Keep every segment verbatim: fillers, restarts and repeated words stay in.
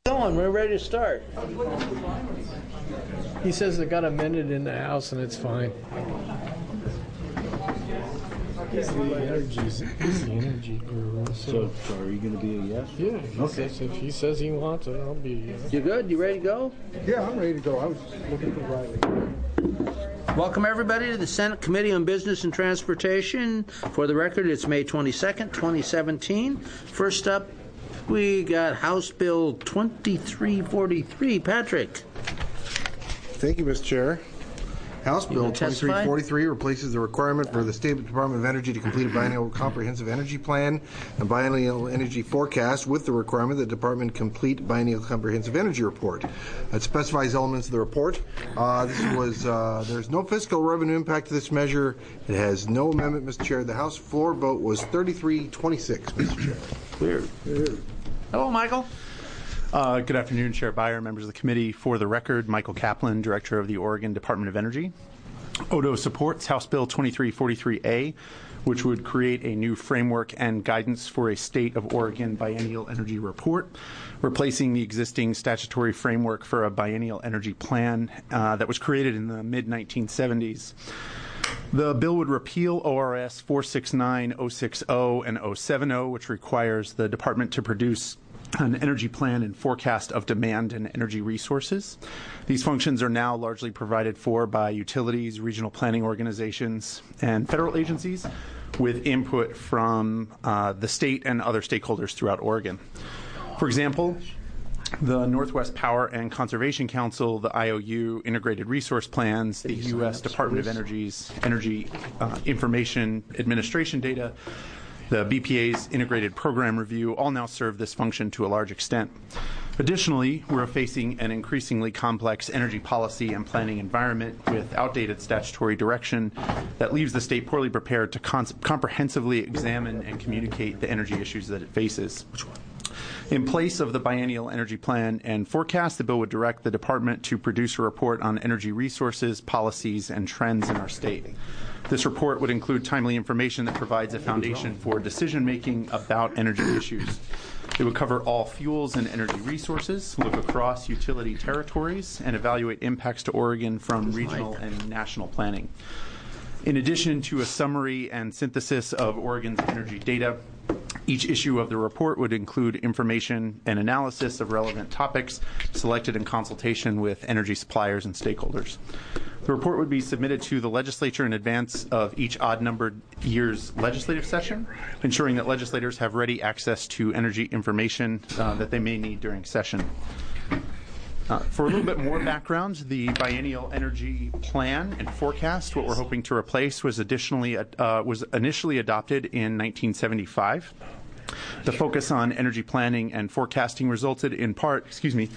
Going, we're ready to start. He says they got a minute in the house and it's fine. He's the energy, he's the energy guru. So, so are you going to be a yes? Yeah. He Okay. says if he says he wants it, I'll be a yes. You good? You ready to go? Yeah, I'm ready to go. I was looking for Riley. Welcome everybody to the Senate Committee on Business and Transportation. For the record, it's May twenty-second, twenty seventeen. First up, we got House Bill twenty-three forty-three. Patrick. Thank you, Mister Chair. House Bill twenty-three forty-three replaces the requirement for the State Department of Energy to complete a biennial comprehensive energy plan and biennial energy forecast with the requirement that the department complete biennial comprehensive energy report. It specifies elements of the report. Uh, this was uh, there's no fiscal revenue impact to this measure. It has no amendment, Mister Chair. The House floor vote was thirty-three twenty-six, Mister Chair. Weird. Weird. Hello, Michael. Uh, good afternoon, Chair Beyer, members of the committee. For the record, Michael Kaplan, Director of the Oregon Department of Energy. O D O supports House Bill twenty-three forty-three A, which would create a new framework and guidance for a State of Oregon biennial energy report, replacing the existing statutory framework for a biennial energy plan uh, that was created in the mid nineteen seventies. The bill would repeal O R S four sixty-nine oh sixty and oh seventy, which requires the department to produce an energy plan and forecast of demand and energy resources. These functions are now largely provided for by utilities, regional planning organizations, and federal agencies with input from uh, the state and other stakeholders throughout Oregon. For example, the Northwest Power and Conservation Council, the I O U Integrated Resource Plans, the U S Department of Energy's Energy uh, Information Administration data, the B P A's Integrated Program Review all now serve this function to a large extent. Additionally, we're facing an increasingly complex energy policy and planning environment with outdated statutory direction that leaves the state poorly prepared to comprehensively examine and communicate the energy issues that it faces. In place of the biennial energy plan and forecast, the bill would direct the department to produce a report on energy resources, policies, and trends in our state. This report would include timely information that provides a foundation for decision-making about energy issues. It would cover all fuels and energy resources, look across utility territories, and evaluate impacts to Oregon from regional and national planning. In addition to a summary and synthesis of Oregon's energy data, each issue of the report would include information and analysis of relevant topics selected in consultation with energy suppliers and stakeholders. The report would be submitted to the legislature in advance of each odd-numbered year's legislative session, ensuring that legislators have ready access to energy information uh, that they may need during session. Uh, for a little bit more background, the biennial energy plan and forecast, what we're hoping to replace, was additionally uh, was initially adopted in nineteen seventy-five. The focus on energy planning and forecasting resulted in part, excuse me,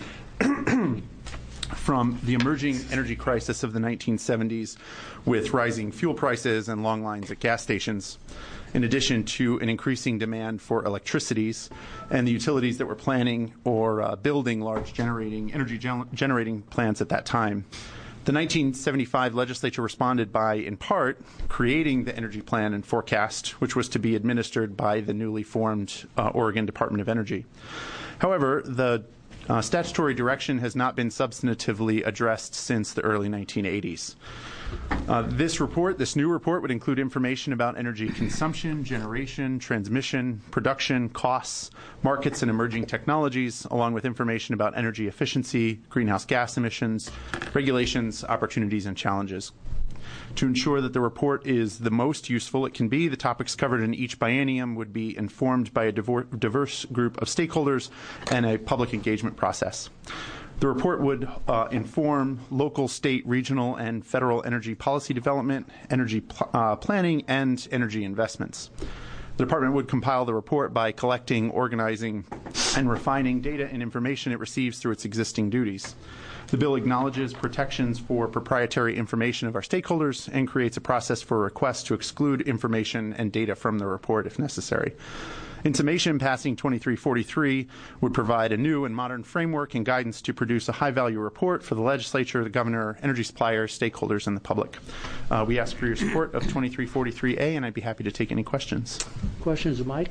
from the emerging energy crisis of the nineteen seventies with rising fuel prices and long lines at gas stations, in addition to an increasing demand for electricities and the utilities that were planning or uh, building large generating energy gen- generating plants at that time. The nineteen seventy-five legislature responded by, in part, creating the energy plan and forecast, which was to be administered by the newly formed uh, Oregon Department of Energy. However, the Uh, statutory direction has not been substantively addressed since the early nineteen eighties. Uh, this report, this new report, would include information about energy consumption, generation, transmission, production, costs, markets, and emerging technologies, along with information about energy efficiency, greenhouse gas emissions, regulations, opportunities, and challenges. To ensure that the report is the most useful it can be, the topics covered in each biennium would be informed by a diverse group of stakeholders and a public engagement process. The report would uh, inform local, state, regional, and federal energy policy development, energy pl- uh, planning, and energy investments. The department would compile the report by collecting, organizing, and refining data and information it receives through its existing duties. The bill acknowledges protections for proprietary information of our stakeholders and creates a process for requests to exclude information and data from the report if necessary. In summation, passing twenty-three forty-three would provide a new and modern framework and guidance to produce a high-value report for the legislature, the governor, energy suppliers, stakeholders, and the public. Uh, we ask for your support of twenty-three forty-three A, and I'd be happy to take any questions. Questions of Mike?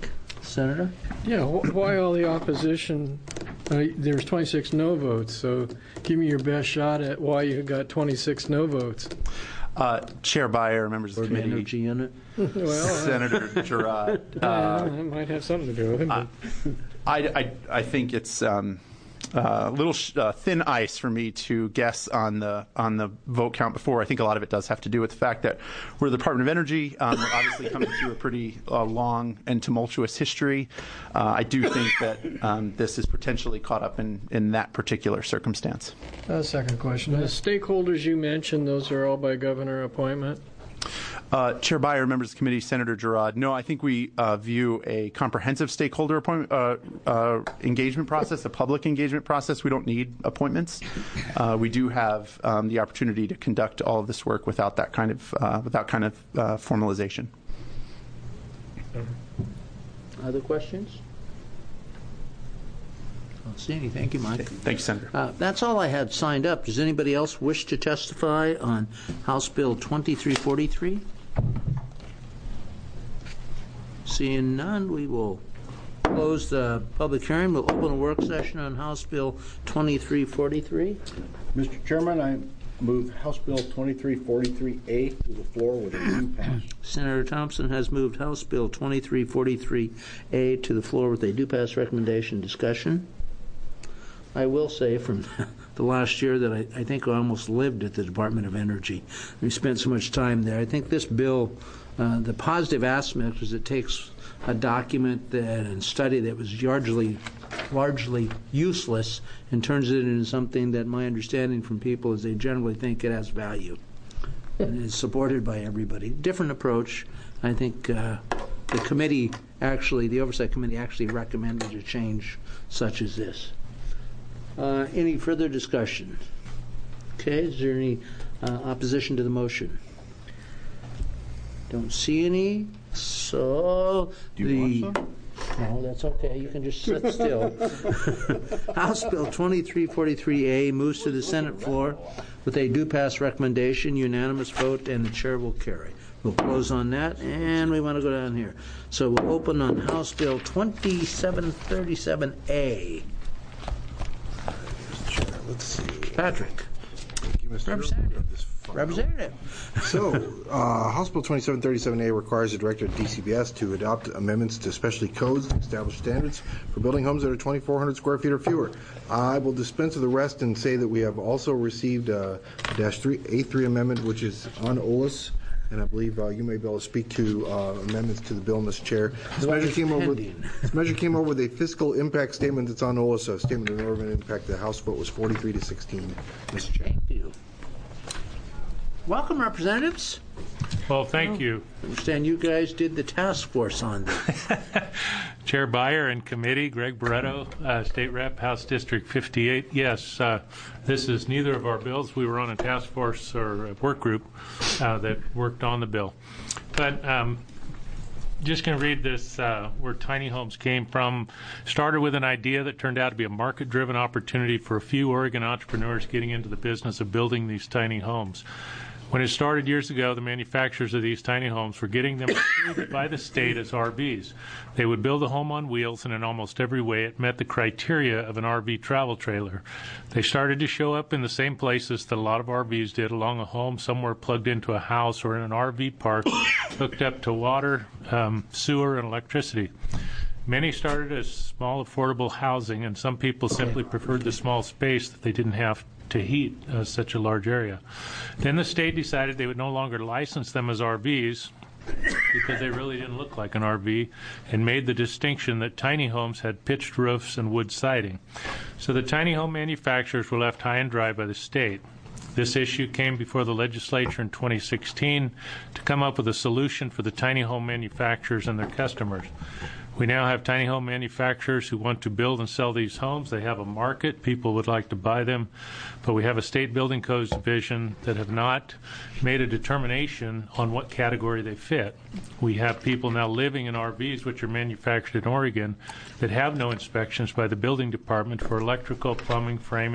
Senator? Yeah, wh- why all the opposition? Uh, There's twenty-six no votes, so give me your best shot at why you got twenty-six no votes. Uh, Chair Byer, members of the committee, Energy unit? Well, uh, Senator Girard, uh, uh, that might have something to do with it. But I, I, I think it's um, a little sh- uh, thin ice for me to guess on the on the vote count before. I think a lot of it does have to do with the fact that we're the Department of Energy. Um, we're obviously coming through a pretty uh, long and tumultuous history. Uh, I do think that um, this is potentially caught up in, in that particular circumstance. Uh, second question. The stakeholders you mentioned, those are all by governor appointment? Uh, Chair Byer, members of the committee, Senator Girard, no, I think we uh, view a comprehensive stakeholder appointment, uh, uh, engagement process, a public engagement process. We don't need appointments. Uh, we do have um, the opportunity to conduct all of this work without that kind of uh, without kind of uh, formalization. Other questions? I don't see any. Thank you, Mike. Thank you, Senator. Uh, that's all I had signed up. Does anybody else wish to testify on House Bill twenty-three forty-three? Seeing none, we will close the public hearing. We'll open a work session on House Bill twenty-three forty-three. Mister Chairman, I move House Bill twenty-three forty-three A to the floor with a due pass. Senator Thompson has moved House Bill twenty-three forty-three A to the floor with a due pass recommendation. Discussion. I will say from the last year that I, I think I almost lived at the Department of Energy. We spent so much time there. I think this bill, uh, the positive aspect is it takes a document that and study that was largely, largely useless and turns it into something that my understanding from people is they generally think it has value. And it's supported by everybody. Different approach. I think uh, the committee actually, the Oversight Committee actually recommended a change such as this. Uh, any further discussion? Okay, is there any uh, opposition to the motion? Don't see any. So Do you the want some? no, that's okay. You can just sit still. House Bill twenty-three forty-three A moves to the Senate floor with a due pass recommendation, unanimous vote, and the chair will carry. We'll close on that, and we want to go down here. So we'll open on House Bill twenty-seven thirty-seven A. Let's see. Patrick. Thank you, Mister Representative. Representative. So, uh, House Bill twenty-seven thirty-seven A requires the Director of D C B S to adopt amendments to specialty codes to establish standards for building homes that are twenty-four hundred square feet or fewer. I will dispense with the rest and say that we have also received a dash three A three amendment, which is on O L A S, and I believe uh, you may be able to speak to uh, amendments to the bill, Mister Chair. This measure came over. This measure came over with a fiscal impact statement that's on O L A S. A statement of relevant impact. The House vote was forty-three to sixteen, Mister Chair. Thank you. Welcome, representatives. Well, thank you. I understand you guys did the task force on this. Chair Byer and committee, Greg Barretto, uh, State Rep, House District fifty-eight. Yes, uh, this is neither of our bills. We were on a task force or a work group uh, that worked on the bill. But um, just going to read this, uh, where tiny homes came from. Started with an idea that turned out to be a market-driven opportunity for a few Oregon entrepreneurs getting into the business of building these tiny homes. When it started years ago, the manufacturers of these tiny homes were getting them approved by the state as R Vs. They would build a home on wheels, and in almost every way it met the criteria of an R V travel trailer. They started to show up in the same places that a lot of R Vs did, along a home somewhere plugged into a house or in an R V park hooked up to water, um, sewer, and electricity. Many started as small, affordable housing, and some people simply preferred the small space that they didn't have to heat uh, such a large area. Then the state decided they would no longer license them as R Vs because they really didn't look like an R V, and made the distinction that tiny homes had pitched roofs and wood siding. So the tiny home manufacturers were left high and dry by the state. This issue came before the legislature in twenty sixteen to come up with a solution for the tiny home manufacturers and their customers. We now have tiny home manufacturers who want to build and sell these homes. They have a market. People would like to buy them. But we have a state building codes division that have not made a determination on what category they fit. We have people now living in R Vs, which are manufactured in Oregon, that have no inspections by the building department for electrical, plumbing, framing,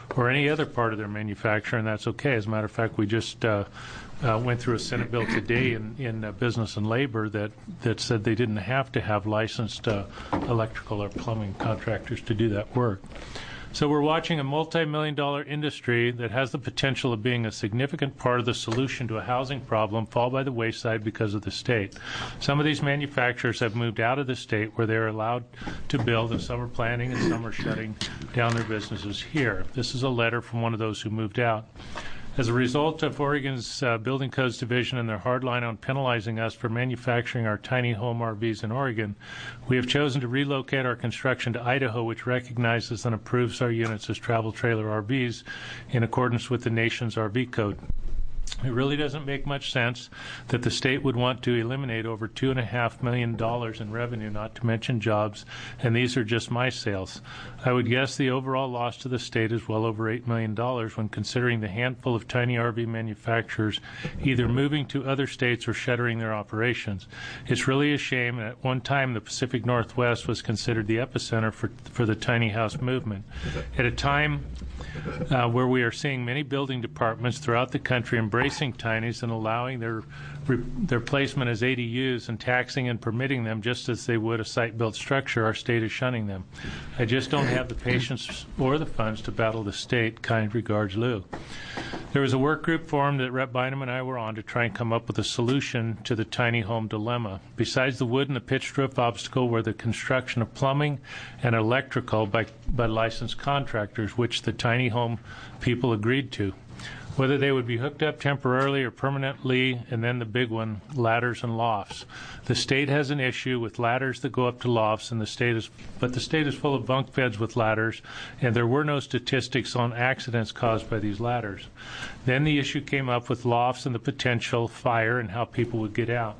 or any other part of their manufacture, and that's okay. As a matter of fact, we just uh, uh, went through a Senate bill today in, in uh, Business and Labor that, that said they didn't have to have licensed uh, electrical or plumbing contractors to do that work. So we're watching a multi-million dollar industry that has the potential of being a significant part of the solution to a housing problem fall by the wayside because of the state. Some of these manufacturers have moved out of the state where they're allowed to build, and some are planning and some are shutting down their businesses here. This is a letter from one of those who moved out. As a result of Oregon's uh, Building Codes Division and their hard line on penalizing us for manufacturing our tiny home R Vs in Oregon, we have chosen to relocate our construction to Idaho, which recognizes and approves our units as travel trailer R Vs in accordance with the nation's R V code. It really doesn't make much sense that the state would want to eliminate over two and a half million dollars in revenue, not to mention jobs, and these are just my sales. I would guess the overall loss to the state is well over eight million dollars when considering the handful of tiny R V manufacturers either moving to other states or shuttering their operations. It's really a shame. At one time, the Pacific Northwest was considered the epicenter for, for the tiny house movement. At a time Uh, where we are seeing many building departments throughout the country embracing tinies and allowing their their placement as A D Us and taxing and permitting them just as they would a site-built structure, our state is shunning them. I just don't have the patience or the funds to battle the state. Kind regards, Lou. There was a work group formed that Representative Bynum and I were on to try and come up with a solution to the tiny home dilemma. Besides the wood and the pitched roof obstacle were the construction of plumbing and electrical by, by licensed contractors, which the tiny home people agreed to. Whether they would be hooked up temporarily or permanently, and then the big one, ladders and lofts. The state has an issue with ladders that go up to lofts, and the state is, but the state is full of bunk beds with ladders, and there were no statistics on accidents caused by these ladders. Then the issue came up with lofts and the potential fire and how people would get out.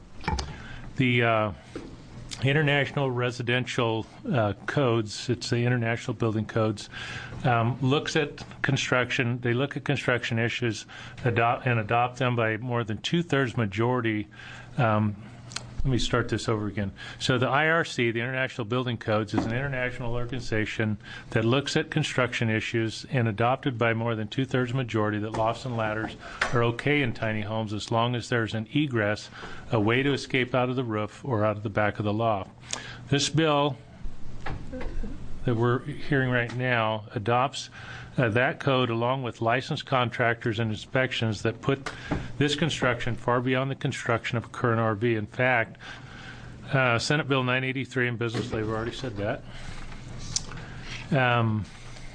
The uh, International Residential uh, Codes, it's the International Building Codes, um, looks at construction, they look at construction issues adopt, and adopt them by more than two-thirds majority. Um, let me start this over again. So the I R C, the International Building Codes, is an international organization that looks at construction issues and adopted by more than two-thirds majority that lofts and ladders are okay in tiny homes as long as there's an egress, a way to escape out of the roof or out of the back of the loft. This bill that we're hearing right now adopts uh, that code along with licensed contractors and inspections that put this construction far beyond the construction of a current R V. In fact, uh, Senate Bill nine eighty-three in Business Labor already said that. Um,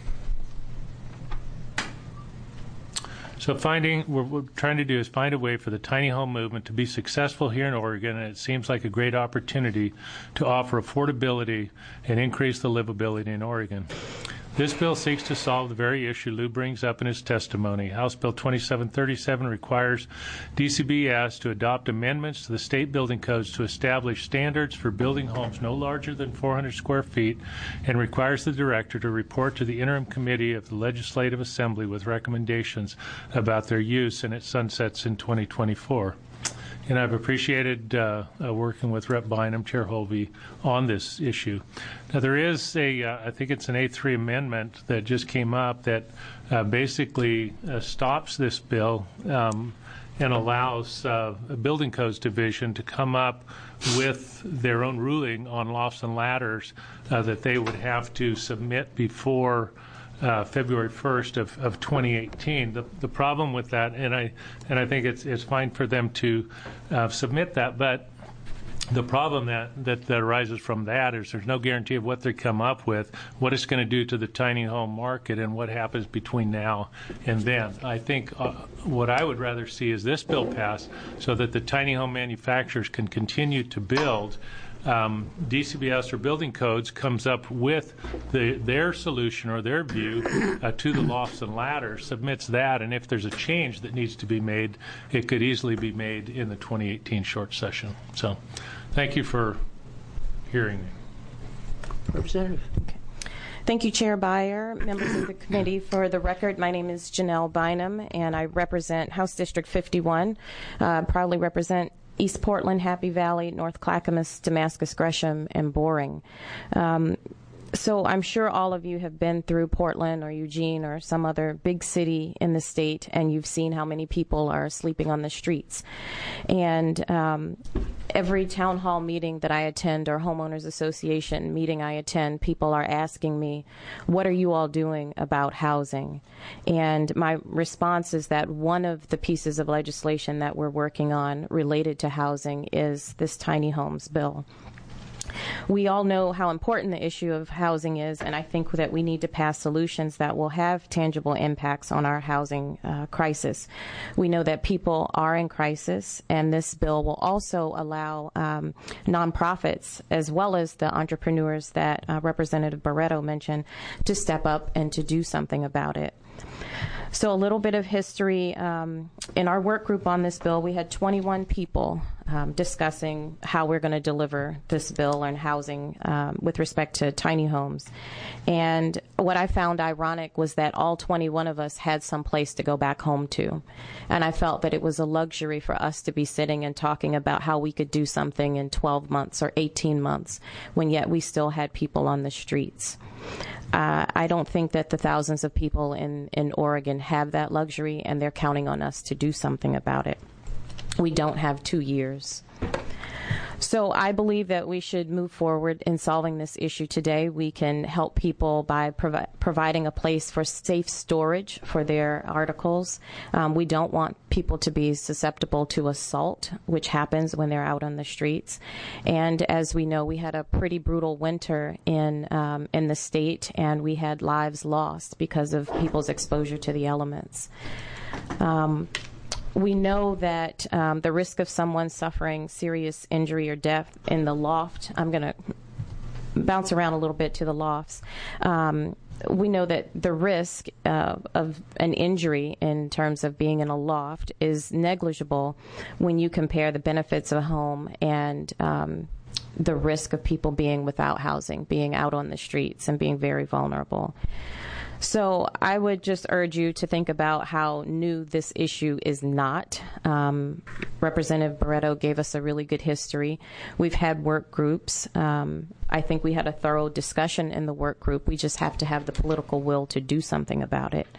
So finding, what we're trying to do is find a way for the tiny home movement to be successful here in Oregon, and it seems like a great opportunity to offer affordability and increase the livability in Oregon. This bill seeks to solve the very issue Lou brings up in his testimony. House Bill twenty-seven thirty-seven requires D C B S to adopt amendments to the state building codes to establish standards for building homes no larger than four hundred square feet and requires the director to report to the interim committee of the Legislative Assembly with recommendations about their use, and it sunsets in twenty twenty-four. And I've appreciated uh, uh, working with Representative Bynum, Chair Holvey, on this issue. Now, there is a, uh, I think it's an A three amendment that just came up that uh, basically uh, stops this bill um, and allows uh, a Building Codes Division to come up with their own ruling on lofts and ladders uh, that they would have to submit before Uh, February first of, of twenty eighteen. The, the problem with that, and I and I think it's it's fine for them to uh, submit that, but the problem that, that, that arises from that is there's no guarantee of what they come up with, what it's going to do to the tiny home market, and what happens between now and then. I think uh, what I would rather see is this bill pass so that the tiny home manufacturers can continue to build. Um, D C B S or Building Codes comes up with the, their solution or their view uh, to the lofts and ladders, submits that, and if there's a change that needs to be made, it could easily be made in the twenty eighteen short session. So thank you for hearing me. Representative. Okay. Thank you, Chair Beyer, members of the committee. For the record, my name is Janelle Bynum, and I represent House District fifty-one, uh, proudly represent East Portland, Happy Valley, North Clackamas, Damascus, Gresham, and Boring. Um, so I'm sure all of you have been through Portland or Eugene or some other big city in the state, and you've seen how many people are sleeping on the streets. And um, every town hall meeting that I attend or homeowners association meeting I attend, people are asking me, what are you all doing about housing? And my response is that one of the pieces of legislation that we're working on related to housing is this tiny homes bill. We all know how important the issue of housing is, and I think that we need to pass solutions that will have tangible impacts on our housing uh, crisis. We know that people are in crisis, and this bill will also allow um, nonprofits, as well as the entrepreneurs that uh, Representative Barreto mentioned, to step up and to do something about it. So a little bit of history. Um, in our work group on this bill, we had twenty-one people um, discussing how we're going to deliver this bill on housing um, with respect to tiny homes. And what I found ironic was that all twenty-one of us had some place to go back home to. And I felt that it was a luxury for us to be sitting and talking about how we could do something in twelve months or eighteen months, when yet we still had people on the streets. Uh, I don't think that the thousands of people in, in Oregon have that luxury, and they're counting on us to do something about it. We don't have two years. So I believe that we should move forward in solving this issue today. We can help people by provi- providing a place for safe storage for their articles. Um, we don't want people to be susceptible to assault, which happens when they're out on the streets. And as we know, we had a pretty brutal winter in um, in the state, and we had lives lost because of people's exposure to the elements. Um, We know that um, the risk of someone suffering serious injury or death in the loft, I'm going to bounce around a little bit to the lofts. Um, we know that the risk uh, of an injury in terms of being in a loft is negligible when you compare the benefits of a home and um, the risk of people being without housing, being out on the streets, and being very vulnerable. So I would just urge you to think about how new this issue is not. Um, Representative Barreto gave us a really good history. We've had work groups. Um, I think we had a thorough discussion in the work group. We just have to have the political will to do something about it.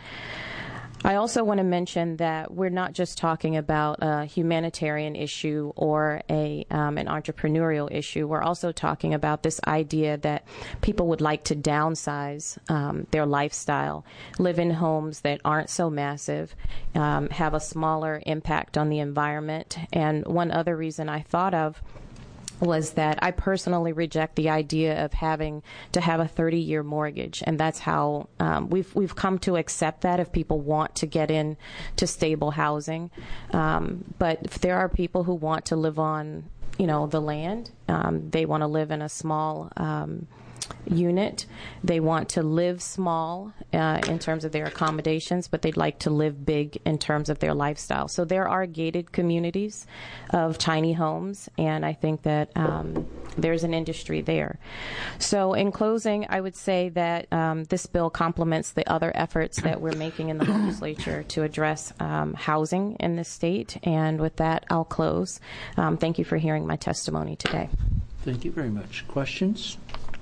I also want to mention that we're not just talking about a humanitarian issue or a um, an entrepreneurial issue. We're also talking about this idea that people would like to downsize um, their lifestyle, live in homes that aren't so massive, um, have a smaller impact on the environment. And one other reason I thought of was that I personally reject the idea of having to have a thirty-year mortgage, and that's how um, we've we've come to accept that if people want to get in to stable housing. Um, but if there are people who want to live on, you know, the land, um, they want to live in a small um, unit. They want to live small uh, in terms of their accommodations, but they'd like to live big in terms of their lifestyle. So there are gated communities of tiny homes, and I think that um, there's an industry there. So in closing, I would say that um, this bill complements the other efforts that we're making in the legislature to address um, housing in the state. And with that, I'll close. Um, thank you for hearing my testimony today. Thank you very much. Questions?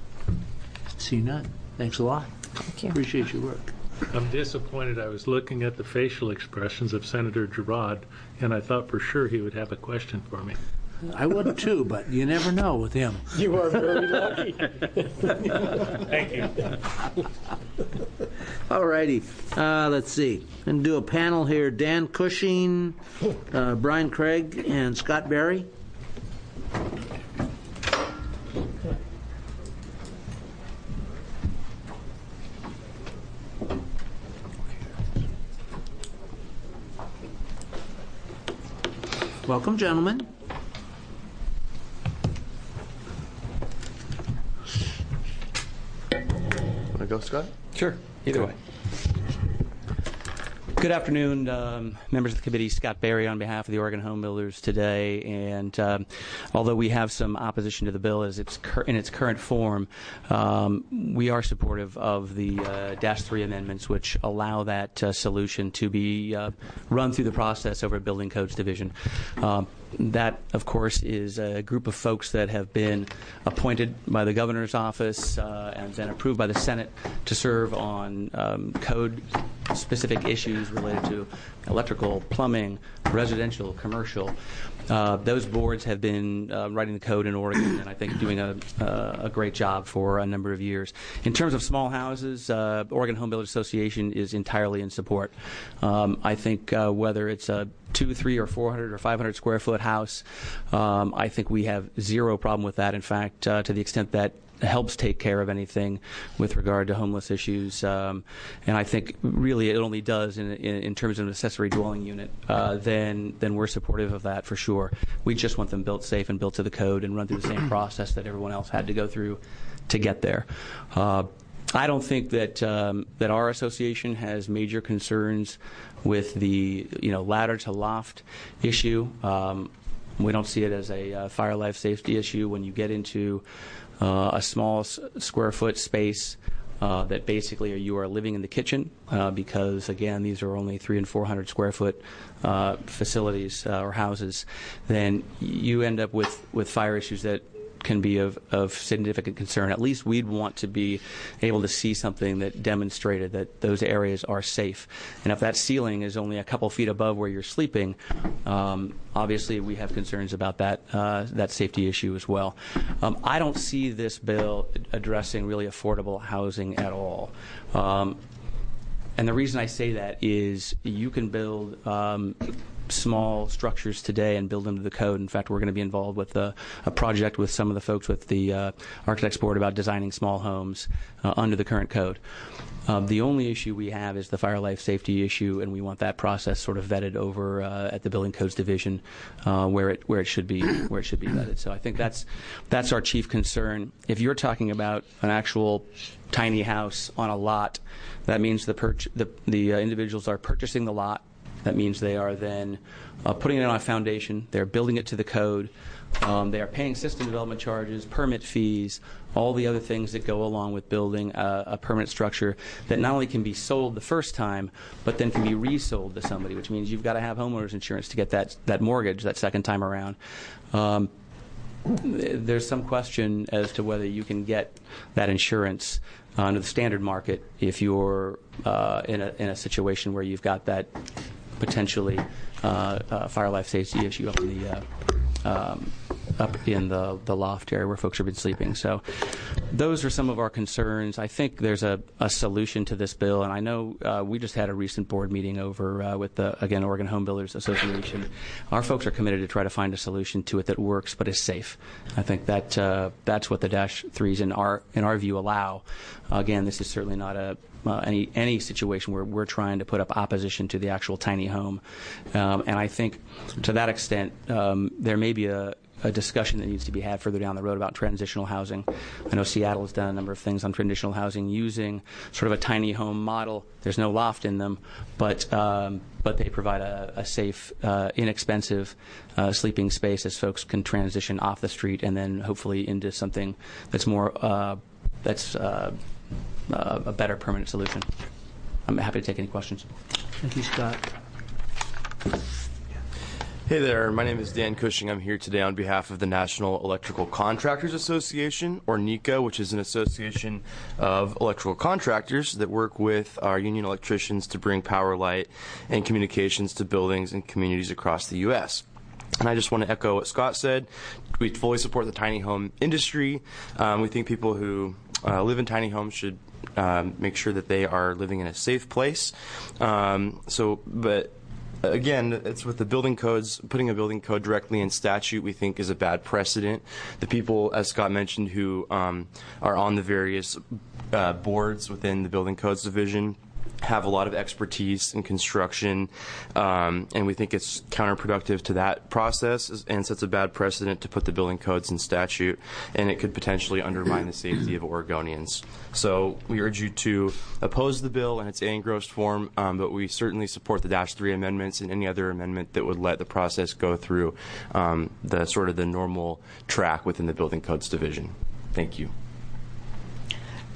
See none. Thanks a lot. Thank you. Appreciate your work. I'm disappointed. I was looking at the facial expressions of Senator Girard, and I thought for sure he would have a question for me. I would too, but you never know with him. You are very lucky. Thank you. All righty. Uh, let's see. And do a panel here. Dan Cushing, uh, Brian Craig, and Scott Berry. Welcome, gentlemen. Want to go, Scott? Sure, either way. Good afternoon, um, members of the committee. Scott Berry on behalf of the Oregon Home Builders today. And um, although we have some opposition to the bill as it's cur- in its current form, um, we are supportive of the uh, Dash three amendments, which allow that uh, solution to be uh, run through the process over at Building Codes Division. Um, that, of course, is a group of folks that have been appointed by the governor's office uh, and then approved by the Senate to serve on um, code-specific issues related to electrical, plumbing, residential, commercial. Uh, those boards have been uh, writing the code in Oregon, and I think doing a, uh, a great job for a number of years. In terms of small houses, uh, Oregon Home Builders Association is entirely in support. Um, I think uh, whether it's a two, three, or four hundred or five hundred square foot house, um, I think we have zero problem with that. In fact, uh, to the extent that helps take care of anything with regard to homeless issues. Um, and I think really it only does in, in, in terms of an accessory dwelling unit. Uh, then, then we're supportive of that for sure. We just want them built safe and built to the code and run through the same process that everyone else had to go through to get there. Uh, I don't think that um, that our association has major concerns with the you know ladder to loft issue. Um, we don't see it as a uh, fire life safety issue when you get into Uh, a small s- square foot space uh, that basically you are living in the kitchen uh, because, again, these are only three and four hundred square foot uh, facilities uh, or houses. Then you end up with, with fire issues that can be of, of significant concern. At least we'd want to be able to see something that demonstrated that those areas are safe. And if that ceiling is only a couple feet above where you're sleeping, um, obviously we have concerns about that uh, that safety issue as well. Um, I don't see this bill addressing really affordable housing at all. Um, and the reason I say that is you can build um, small structures today and build them to the code. In fact, we're going to be involved with a, a project with some of the folks with the uh, Architects Board about designing small homes uh, under the current code. Um, the only issue we have is the fire life safety issue, and we want that process sort of vetted over uh, at the Building Codes Division, uh, where it where it should be where it should be vetted. So I think that's that's our chief concern. If you're talking about an actual tiny house on a lot, that means the purch- the, the uh, individuals are purchasing the lot. That means they are then uh, putting it on a foundation. They're building it to the code. Um, they are paying system development charges, permit fees, all the other things that go along with building a, a permanent structure that not only can be sold the first time, but then can be resold to somebody, which means you've got to have homeowners insurance to get that, that mortgage that second time around. Um, there's some question as to whether you can get that insurance uh, under the standard market if you're uh, in, a, in a situation where you've got that potentially uh, uh, fire life safety issue up in the uh, um, up in the the loft area where folks have been sleeping. So those are some of our concerns. I think there's a, a solution to this bill, and I know uh, we just had a recent board meeting over uh, with the again Oregon Home Builders Association. Our folks are committed to try to find a solution to it that works but is safe. I think that uh, that's what the dash threes in our in our view allow. Uh, again, this is certainly not a Uh, any any situation where we're trying to put up opposition to the actual tiny home. Um, and I think to that extent, um, there may be a, a discussion that needs to be had further down the road about transitional housing. I know Seattle has done a number of things on transitional housing using sort of a tiny home model. There's no loft in them, but um, but they provide a, a safe, uh, inexpensive uh, sleeping space as folks can transition off the street and then hopefully into something that's more uh, that's uh, Uh, a better permanent solution. I'm happy to take any questions. Thank you, Scott. Hey there, my name is Dan Cushing. I'm here today on behalf of the National Electrical Contractors Association, or NECA, which is an association of electrical contractors that work with our union electricians to bring power, light, and communications to buildings and communities across the U S And I just want to echo what Scott said. We fully support the tiny home industry. Um, we think people who uh, live in tiny homes should um, make sure that they are living in a safe place. Um, so, but again, it's with the building codes. Putting a building code directly in statute, we think, is a bad precedent. The people, as Scott mentioned, who um, are on the various uh, boards within the Building Codes Division have a lot of expertise in construction, um, and we think it's counterproductive to that process and sets a bad precedent to put the building codes in statute, and it could potentially undermine the safety of Oregonians. So we urge you to oppose the bill in its engrossed form, um, but we certainly support the Dash three amendments and any other amendment that would let the process go through um, the sort of the normal track within the Building Codes Division. Thank you.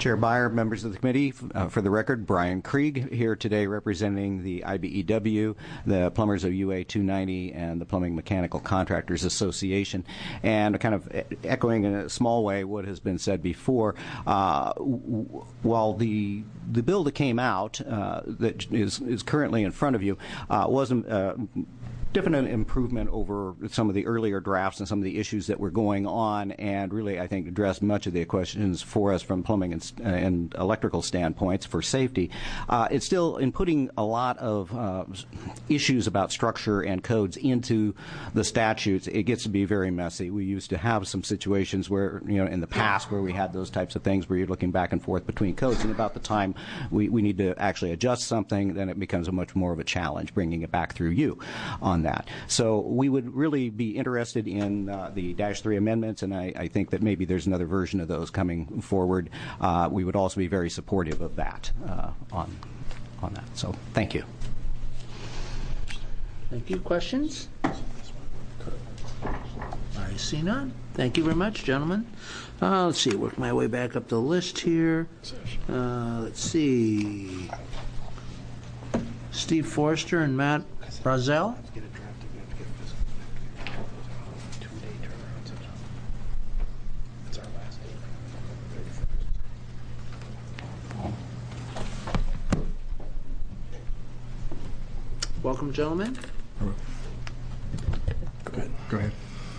Chair Byer, members of the committee, uh, for the record, Brian Krieg here today representing the I B E W, the Plumbers of U A two ninety, and the Plumbing Mechanical Contractors Association. And kind of echoing in a small way what has been said before, uh, w- while the the bill that came out uh, that is, is currently in front of you uh, wasn't uh, definite improvement over some of the earlier drafts and some of the issues that were going on, and really, I think, addressed much of the questions for us from plumbing and, uh, and electrical standpoints for safety. Uh, it's still, in putting a lot of uh, issues about structure and codes into the statutes, it gets to be very messy. We used to have some situations where, you know, in the past where we had those types of things where you're looking back and forth between codes, and about the time we, we need to actually adjust something, then it becomes a much more of a challenge bringing it back through you on that. So we would really be interested in uh, the Dash three amendments, and I, I think that maybe there's another version of those coming forward. Uh, we would also be very supportive of that uh, on on that. So thank you. Thank you. Questions? I see none. Thank you very much, gentlemen. Uh, let's see. Work my way back up the list here. Uh, let's see. Steve Forster and Matt Brazel. Welcome, gentlemen. Go ahead. Go ahead.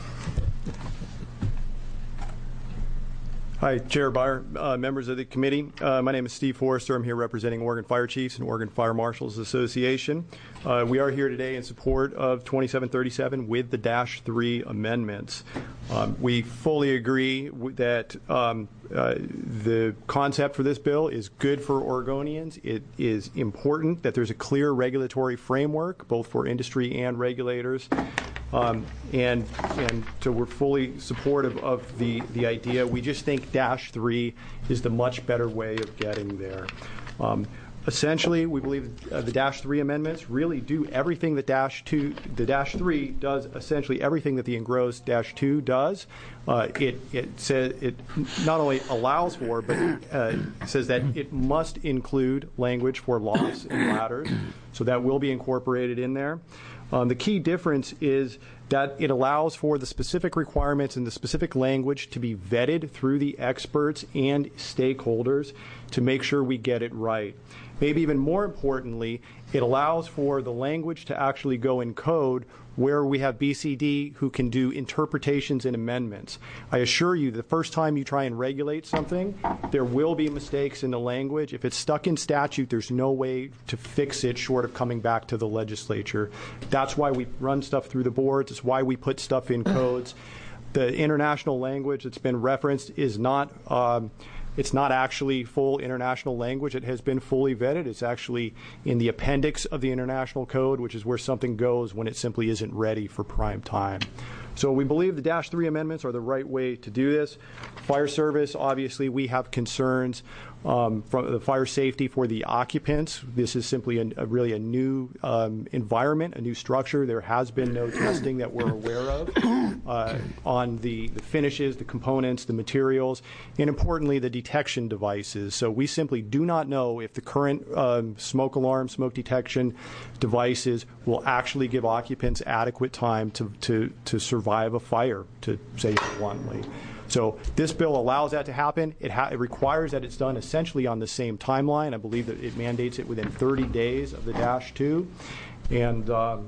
Hi, Chair Byer, uh, members of the committee. Uh, my name is Steve Forrester. I'm here representing Oregon Fire Chiefs and Oregon Fire Marshals Association. Uh, we are here today in support of twenty-seven thirty-seven with the Dash three amendments. Um, we fully agree w- that um, uh, the concept for this bill is good for Oregonians. It is important that there's a clear regulatory framework, both for industry and regulators. Um, and and so we're fully supportive of the, the idea. We just think Dash three is the much better way of getting there. Um, essentially, we believe uh, the Dash three amendments really do everything that Dash two, the Dash three does essentially everything that the engrossed Dash two does. Uh, it it says it not only allows for, but uh, says that it must include language for lofts and ladders. So that will be incorporated in there. Um, the key difference is that it allows for the specific requirements and the specific language to be vetted through the experts and stakeholders to make sure we get it right. Maybe even more importantly, it allows for the language to actually go in code where we have B C D who can do interpretations and amendments. I assure you, the first time you try and regulate something, there will be mistakes in the language. If it's stuck in statute, there's no way to fix it short of coming back to the legislature. That's why we run stuff through the boards. It's why we put stuff in codes. The international language that's been referenced is not um, It's not actually full international language. It has been fully vetted. It's actually in the appendix of the international code, which is where something goes when it simply isn't ready for prime time. So we believe the Dash three amendments are the right way to do this. Fire service, obviously, we have concerns um, from the fire safety for the occupants. This is simply a, a really a new um, environment, a new structure. There has been no testing that we're aware of uh, on the, the finishes, the components, the materials, and importantly, the detection devices. So we simply do not know if the current um, smoke alarm, smoke detection devices will actually give occupants adequate time to, to, to survive a fire, to say it bluntly. So this bill allows that to happen. It, ha- it requires that it's done essentially on the same timeline. I believe that it mandates it within thirty days of the Dash two. And, um,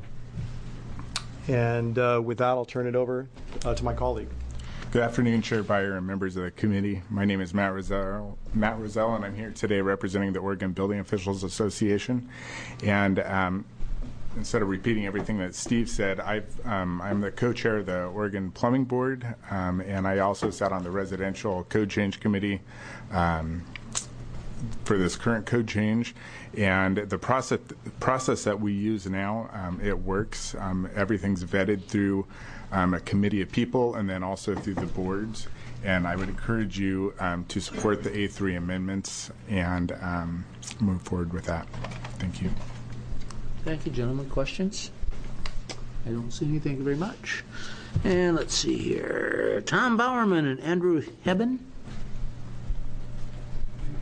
and uh, with that, I'll turn it over uh, to my colleague. Good afternoon, Chair Byer and members of the committee. My name is Matt Rosell, Matt Rosell, and I'm here today representing the Oregon Building Officials Association. And um, instead of repeating everything that Steve said, I've, um, I'm the co-chair of the Oregon Plumbing Board, um, and I also sat on the Residential Code Change Committee um, for this current code change. And the process process that we use now, um, it works. Um, everything's vetted through um, a committee of people and then also through the boards. And I would encourage you um, to support the A three amendments and um, move forward with that. Thank you. Thank you, gentlemen. Questions? I don't see any. Thank you very much. And let's see here. Tom Bowerman and Andrew Hebben.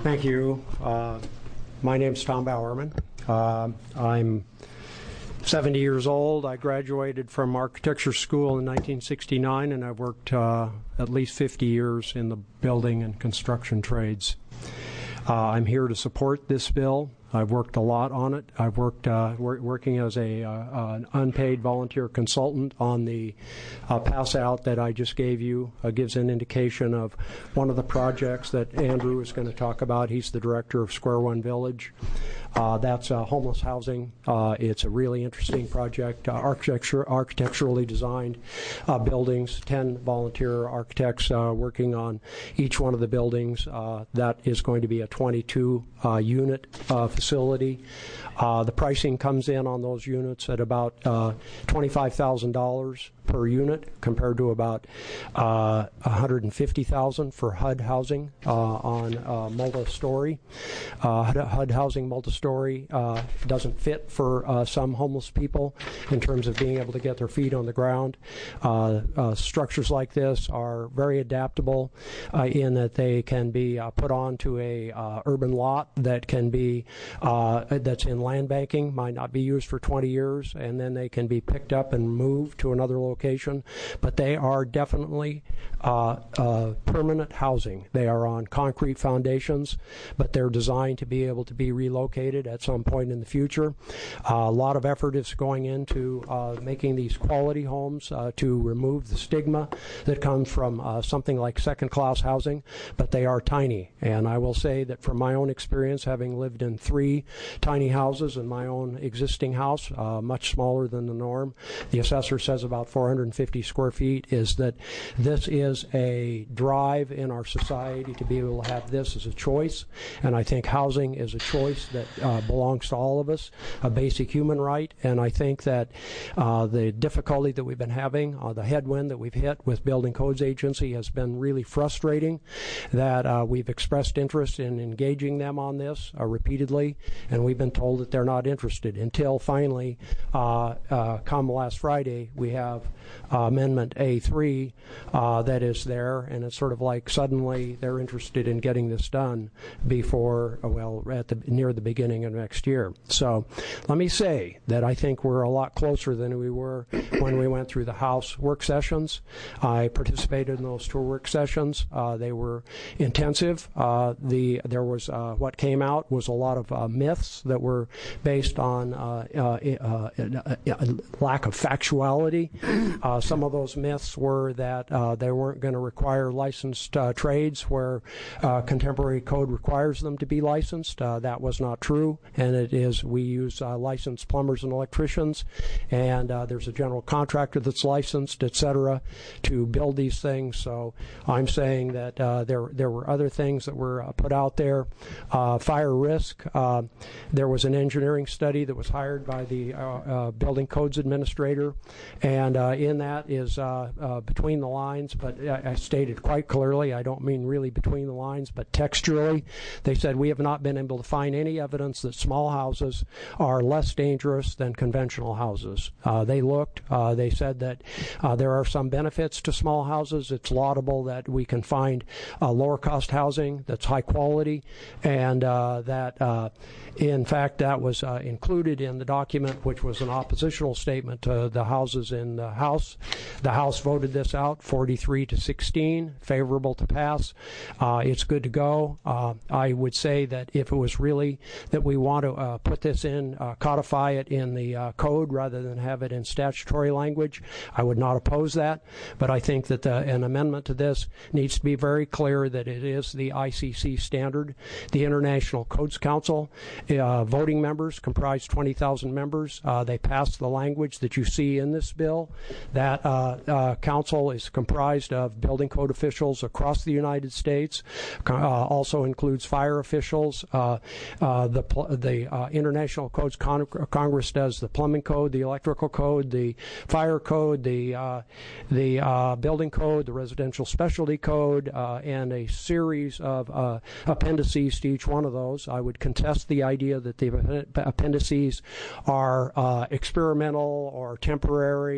Thank you. Uh, my name's Tom Bowerman. Uh, I'm seventy years old. I graduated from architecture school in nineteen sixty-nine, and I've worked uh, at least fifty years in the building and construction trades. Uh, I'm here to support this bill. I've worked a lot on it. I've worked uh, wor- working as a uh, an unpaid volunteer consultant on the uh, pass out that I just gave you. Uh, gives an indication of one of the projects that Andrew is going to talk about. He's the director of Square One Village. Uh, that's uh, homeless housing. Uh, it's a really interesting project. Uh, architecture, architecturally designed uh, buildings. Ten volunteer architects uh, working on each one of the buildings. Uh, that is going to be a twenty-two uh, unit uh, facility. Uh, the pricing comes in on those units at about uh, twenty-five thousand dollars per unit, compared to about uh, one hundred fifty thousand dollars for H U D housing uh, on uh, multi-story. Uh, H U D housing multi-story uh, doesn't fit for uh, some homeless people in terms of being able to get their feet on the ground. Uh, uh, structures like this are very adaptable uh, in that they can be uh, put onto a uh, urban lot that can be uh, that's in land banking, might not be used for twenty years, and then they can be picked up and moved to another location. But they are definitely uh, uh, permanent housing. They are on concrete foundations, but they're designed to be able to be relocated at some point in the future. Uh, a lot of effort is going into uh, making these quality homes uh, to remove the stigma that comes from uh, something like second-class housing, but they are tiny. And I will say that from my own experience, having lived in three tiny houses in my own existing house, uh, much smaller than the norm, the assessor says about four hundred fifty square feet, is that this is a drive in our society to be able to have this as a choice. And I think housing is a choice that uh, belongs to all of us, a basic human right. And I think that uh, the difficulty that we've been having, uh, the headwind that we've hit with Building Codes Agency has been really frustrating, that uh, we've expressed interest in engaging them on this uh, repeatedly, and we've been told that they're not interested until finally, uh, uh, come last Friday, we have uh, Amendment A three uh, that is there, and it's sort of like suddenly they're interested in getting this done before, well, at the near the beginning of next year. So let me say that I think we're a lot closer than we were when we went through the House work sessions. I participated in those two work sessions. Uh, they were intensive. Uh, the there was uh, what came out was a lot of uh, myths that were based on uh, uh, uh, uh, lack of factuality. Uh, some of those myths were that uh, they weren't going to require licensed uh, trades where uh, contemporary code requires them to be licensed. Uh, that was not true, and it is we use uh, licensed plumbers and electricians, and uh, there's a general contractor that's licensed, et cetera, to build these things. So I'm saying that uh, there there were other things that were uh, put out there. Uh, fire risk. Uh, there was an engineering study that was hired by the uh, uh, Building Codes Administrator, and uh, in that is uh, uh, between the lines, but I, I stated quite clearly, I don't mean really between the lines, but textually, they said we have not been able to find any evidence that small houses are less dangerous than conventional houses. Uh, they looked, uh, they said that uh, there are some benefits to small houses. It's laudable that we can find uh, lower cost housing that's high quality, and uh, that uh, in fact that was uh, included in the document, which was an oppositional statement to the houses in the House. The House voted this out, forty-three to sixteen, favorable to pass. Uh, it's good to go. Uh, I would say that if it was really that we want to uh, put this in, uh, codify it in the uh, code rather than have it in statutory language, I would not oppose that. But I think that the, an amendment to this needs to be very clear that it is the I C C standard. The International Codes Council uh, voting members comprise twenty thousand members. Uh, they passed the language that you see in this bill. That uh, uh, council is comprised of building code officials across the United States. Uh, also includes fire officials. Uh, uh, the the uh, International Codes Con- Congress does the plumbing code, the electrical code, the fire code, the uh, the uh, building code, the residential specialty code, uh, and a series of uh, appendices to each one of those. I would contest the idea that the appendices are uh, experimental or temporary or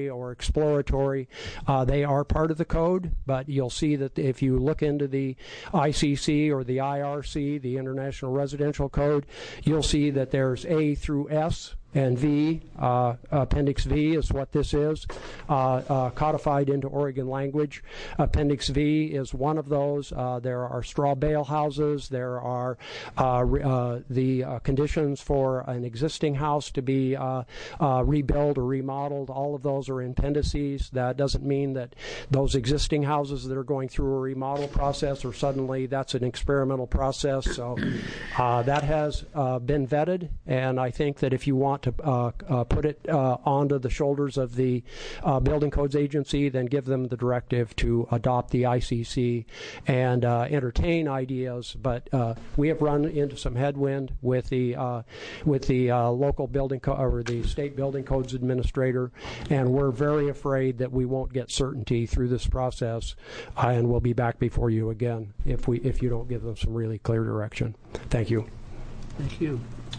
exploratory. Uh, they are part of the code, but you'll see that if you look into the I C C or the I R C, the International Residential Code, you'll see that there's A through S. And V, uh, Appendix V is what this is, uh, uh, codified into Oregon language. Appendix V is one of those. Uh, there are straw bale houses. There are uh, re- uh, the uh, conditions for an existing house to be uh, uh, rebuilt or remodeled. All of those are in appendices. That doesn't mean that those existing houses that are going through a remodel process or suddenly that's an experimental process. So uh, that has uh, been vetted, and I think that if you want to uh, uh, put it uh, onto the shoulders of the uh, Building Codes Agency, then give them the directive to adopt the I C C and uh, entertain ideas. But uh, we have run into some headwind with the uh, with the uh, local building co- or the state building codes administrator, and we're very afraid that we won't get certainty through this process, uh, and we'll be back before you again if we if you don't give them some really clear direction. Thank you. Thank you.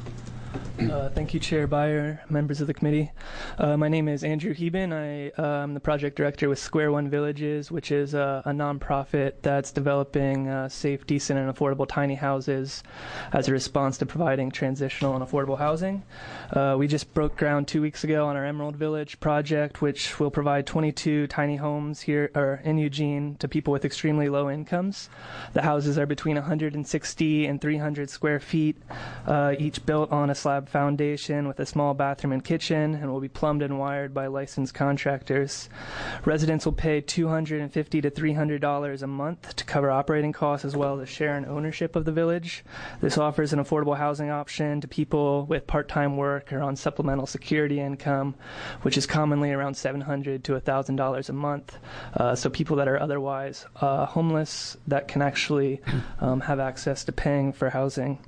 Uh, thank you, Chair Beyer, members of the committee. Uh, my name is Andrew Heben. I uh, am the project director with Square One Villages, which is a, a nonprofit that's developing uh, safe, decent, and affordable tiny houses as a response to providing transitional and affordable housing. Uh, we just broke ground two weeks ago on our Emerald Village project, which will provide twenty-two tiny homes here or in Eugene to people with extremely low incomes. The houses are between one hundred sixty and three hundred square feet, uh, each built on a slab foundation with a small bathroom and kitchen, and will be plumbed and wired by licensed contractors. Residents will pay two hundred fifty to three hundred dollars a month to cover operating costs as well as share in ownership of the village. This offers an affordable housing option to people with part-time work or on supplemental security income, which is commonly around seven hundred to one thousand dollars a month. Uh, so people that are otherwise uh, homeless that can actually um, have access to paying for housing.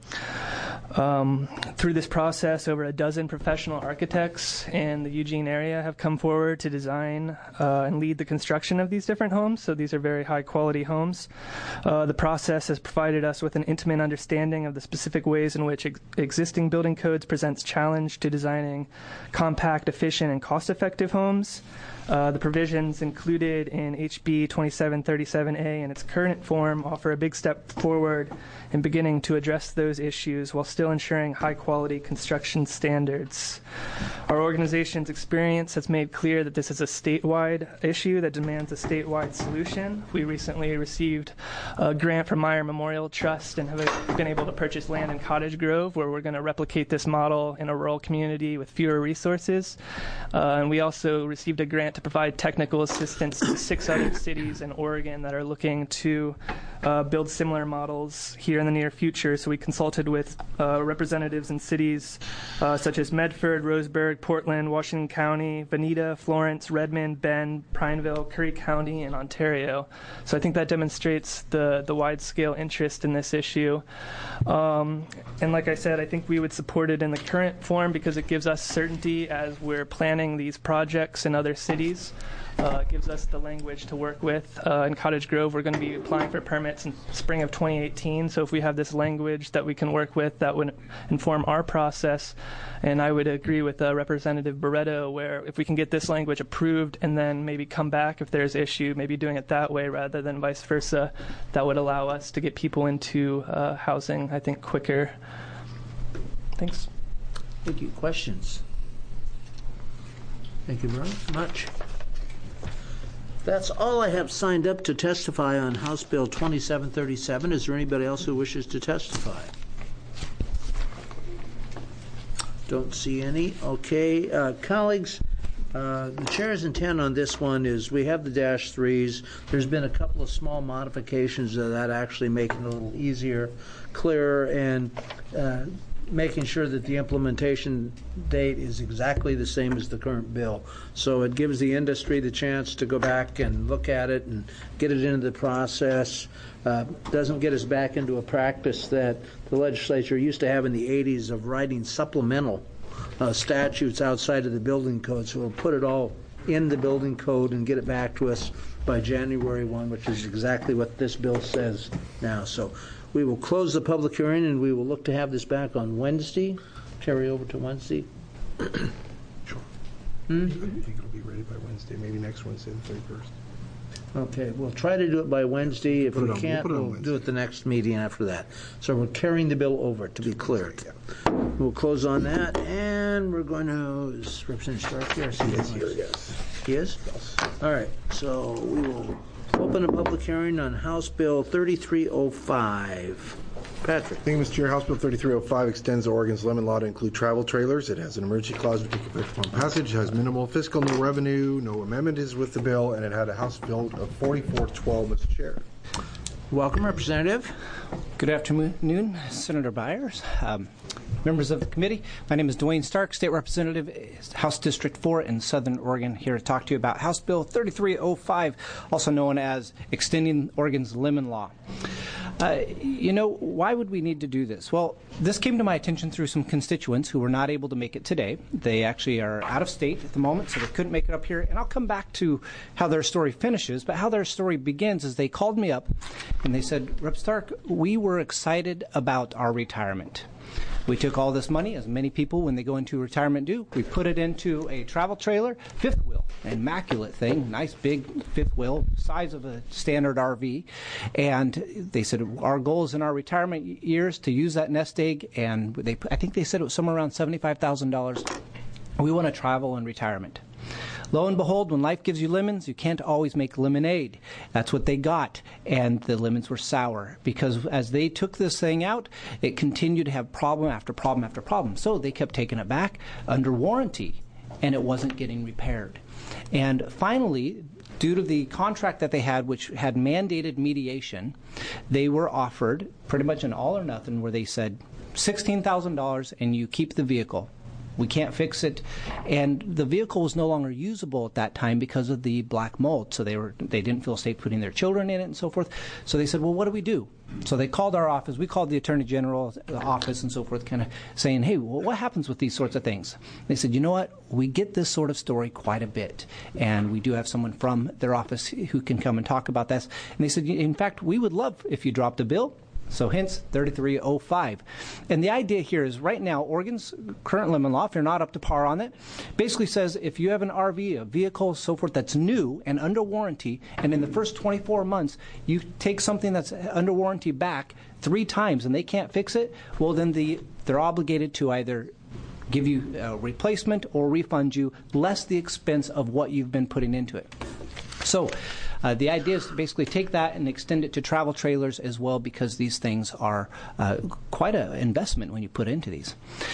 Um, through this process, over a dozen professional architects in the Eugene area have come forward to design uh, and lead the construction of these different homes. So these are very high-quality homes. Uh, the process has provided us with an intimate understanding of the specific ways in which ex- existing building codes presents challenge to designing compact, efficient, and cost-effective homes. Uh, the provisions included in H B twenty-seven thirty-seven A in its current form offer a big step forward in beginning to address those issues while still ensuring high-quality construction standards. Our organization's experience has made clear that this is a statewide issue that demands a statewide solution. We recently received a grant from Meyer Memorial Trust and have been able to purchase land in Cottage Grove, where we're going to replicate this model in a rural community with fewer resources. Uh, and we also received a grant to provide technical assistance to six other cities in Oregon that are looking to uh, build similar models here in the near future. So we consulted with uh, representatives in cities uh, such as Medford, Roseburg, Portland, Washington County, Veneta, Florence, Redmond, Bend, Prineville, Curry County, and Ontario. So I think that demonstrates the, the wide-scale interest in this issue. Um, and like I said, I think we would support it in the current form because it gives us certainty as we're planning these projects in other cities. Uh, it gives us the language to work with. Uh, in Cottage Grove, we're going to be applying for permits in spring of twenty eighteen. So if we have this language that we can work with, that would inform our process. And I would agree with uh, Representative Barreto, where if we can get this language approved and then maybe come back if there's issue, maybe doing it that way rather than vice versa, that would allow us to get people into uh, housing, I think, quicker. Thanks. Thank you. Questions? Thank you very much. That's all I have signed up to testify on House Bill twenty-seven thirty-seven. Is there anybody else who wishes to testify? Don't see any. Okay, uh, colleagues, uh, the chair's intent on this one is we have the dash threes. There's been a couple of small modifications of that, actually making it a little easier, clearer, and uh, making sure that the implementation date is exactly the same as the current bill. So it gives the industry the chance to go back and look at it and get it into the process. Uh, doesn't get us back into a practice that the legislature used to have in the eighties of writing supplemental uh, statutes outside of the building code. So we'll put it all in the building code and get it back to us by January first, which is exactly what this bill says now. So we will close the public hearing, and we will look to have this back on Wednesday. Carry over to Wednesday. Sure. Hmm? I think it'll be ready by Wednesday, maybe next Wednesday, the thirty-first. Okay, we'll try to do it by Wednesday. If Put it we on- we'll can't, put it on we'll Wednesday. do it the next meeting after that. So we're carrying the bill over, to be clear. We'll close on that, and we're going to, is Representative Stark here? I see Yes, him. here, yes. He is? All right, so we will open a public hearing on House Bill thirty-three oh five. Patrick. Thank you, Mister Chair. House Bill thirty-three oh five extends Oregon's lemon law to include travel trailers. It has an emergency clause which takes effect upon passage. It has minimal fiscal, no revenue, no amendment is with the bill, and it had a House vote of forty-four twelve, Mister Chair. Welcome, Representative. Good afternoon, Senator Byers, um, members of the committee. My name is Dwayne Stark, State Representative, House District four in Southern Oregon, here to talk to you about House Bill thirty-three oh five, also known as extending Oregon's lemon law. Uh, you know, why would we need to do this? Well, this came to my attention through some constituents who were not able to make it today. They actually are out of state at the moment, so they couldn't make it up here. And I'll come back to how their story finishes, but how their story begins is they called me up and they said, Rep Stark, we were excited about our retirement. We took all this money, as many people when they go into retirement do. We put it into a travel trailer, fifth wheel, an immaculate thing, nice big fifth wheel, size of a standard R V. And they said our goal is in our retirement years to use that nest egg, and they, I think they said it was somewhere around seventy-five thousand dollars. We want to travel in retirement. Lo and behold, when life gives you lemons, you can't always make lemonade. That's what they got, and the lemons were sour because as they took this thing out, it continued to have problem after problem after problem. So they kept taking it back under warranty, and it wasn't getting repaired. And finally, due to the contract that they had, which had mandated mediation, they were offered pretty much an all or nothing where they said sixteen thousand dollars and you keep the vehicle. We can't fix it, and the vehicle was no longer usable at that time because of the black mold. So they were they didn't feel safe putting their children in it and so forth. So they said, well, what do we do? So they called our office. We called the Attorney General's office and so forth, kind of saying, hey, well, what happens with these sorts of things? They said, you know what? We get this sort of story quite a bit, and we do have someone from their office who can come and talk about this. And they said, in fact, we would love if you dropped a bill. So hence thirty-three oh five. And the idea here is right now, Oregon's current lemon law, if you're not up to par on it, basically says if you have an R V, a vehicle, so forth, that's new and under warranty, and in the first twenty-four months you take something that's under warranty back three times and they can't fix it, well then the they're obligated to either give you a replacement or refund you less the expense of what you've been putting into it. So uh, the idea is to basically take that and extend it to travel trailers as well, because these things are uh, quite an investment when you put into these.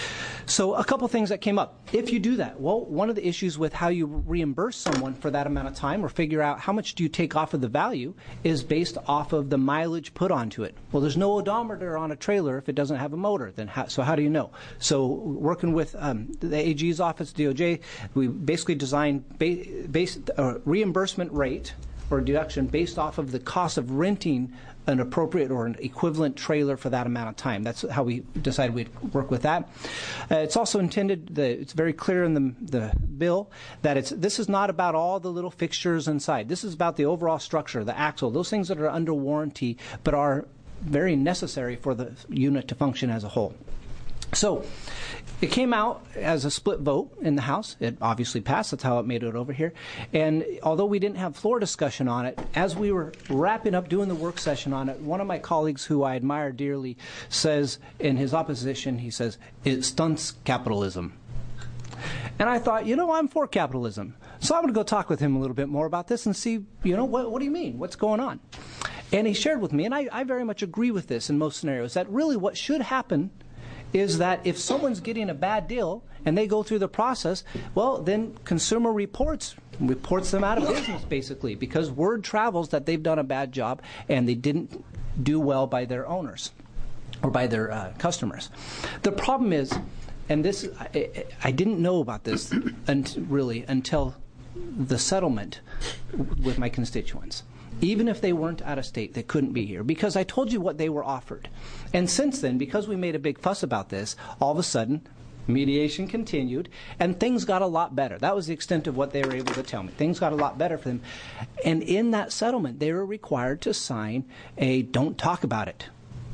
So a couple things that came up. If you do that, well, one of the issues with how you reimburse someone for that amount of time or figure out how much do you take off of the value is based off of the mileage put onto it. Well, there's no odometer on a trailer if it doesn't have a motor. Then how, so how do you know? So working with um, the A G's office, D O J, we basically designed ba- base, uh, reimbursement rate or deduction based off of the cost of renting an appropriate or an equivalent trailer for that amount of time. That's how we decided we'd work with that. Uh, it's also intended, the, it's very clear in the, the bill that it's this is not about all the little fixtures inside. This is about the overall structure, the axle, those things that are under warranty but are very necessary for the unit to function as a whole. So it came out as a split vote in the House. It obviously passed. That's how it made it over here. And although we didn't have floor discussion on it, as we were wrapping up doing the work session on it, one of my colleagues who I admire dearly says in his opposition, he says, it stunts capitalism. And I thought, you know, I'm for capitalism. So I'm going to go talk with him a little bit more about this and see, you know, what, what do you mean? What's going on? And he shared with me, and I, I very much agree with this in most scenarios, that really what should happen is that if someone's getting a bad deal and they go through the process, well, then Consumer Reports reports them out of business, basically, because word travels that they've done a bad job and they didn't do well by their owners or by their uh, customers. The problem is, and this I, I didn't know about this until, really until the settlement with my constituents. Even if they weren't out of state, they couldn't be here, because I told you what they were offered. And since then, because we made a big fuss about this, all of a sudden, mediation continued, and things got a lot better. That was the extent of what they were able to tell me. Things got a lot better for them. And in that settlement, they were required to sign a don't talk about it.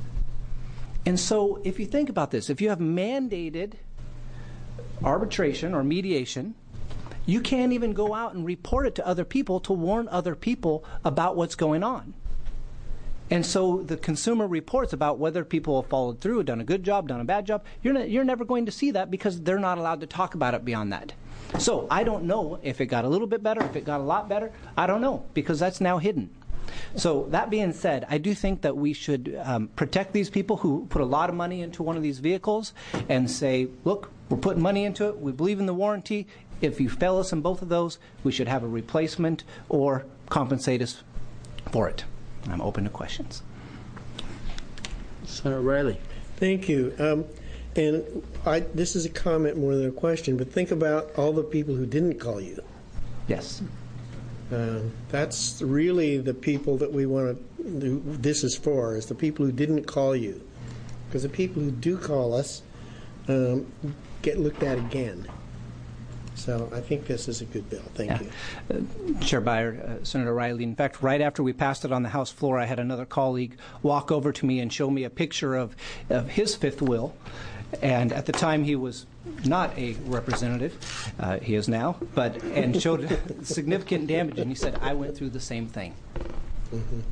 And so if you think about this, if you have mandated arbitration or mediation, You can't even go out and report it to other people to warn other people about what's going on. And so the consumer reports about whether people have followed through, done a good job, done a bad job, you're, not, you're never going to see that because they're not allowed to talk about it beyond that. So I don't know if it got a little bit better, if it got a lot better. I don't know, because that's now hidden. So that being said, I do think that we should um, protect these people who put a lot of money into one of these vehicles and say, look, we're putting money into it, we believe in the warranty. If you fail us in both of those, we should have a replacement or compensate us for it. I'm open to questions. Senator Riley. Thank you. Um, and I, this is a comment more than a question, but think about all the people who didn't call you. Yes. Uh, that's really the people that we want to, this is for, is the people who didn't call you. Because the people who do call us um, get looked at again. So I think this is a good bill. Thank yeah. you. Uh, Chair Byer, uh, Senator Riley, in fact, right after we passed it on the House floor, I had another colleague walk over to me and show me a picture of, of his fifth will. And at the time, he was not a representative. Uh, he is now, but and showed significant damage. And he said, I went through the same thing. Mm-hmm.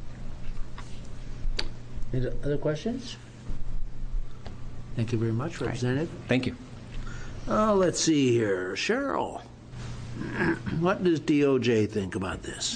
Any other questions? Thank you very much, Representative. Right. Thank you. Oh, let's see here. Cheryl, what does D O J think about this?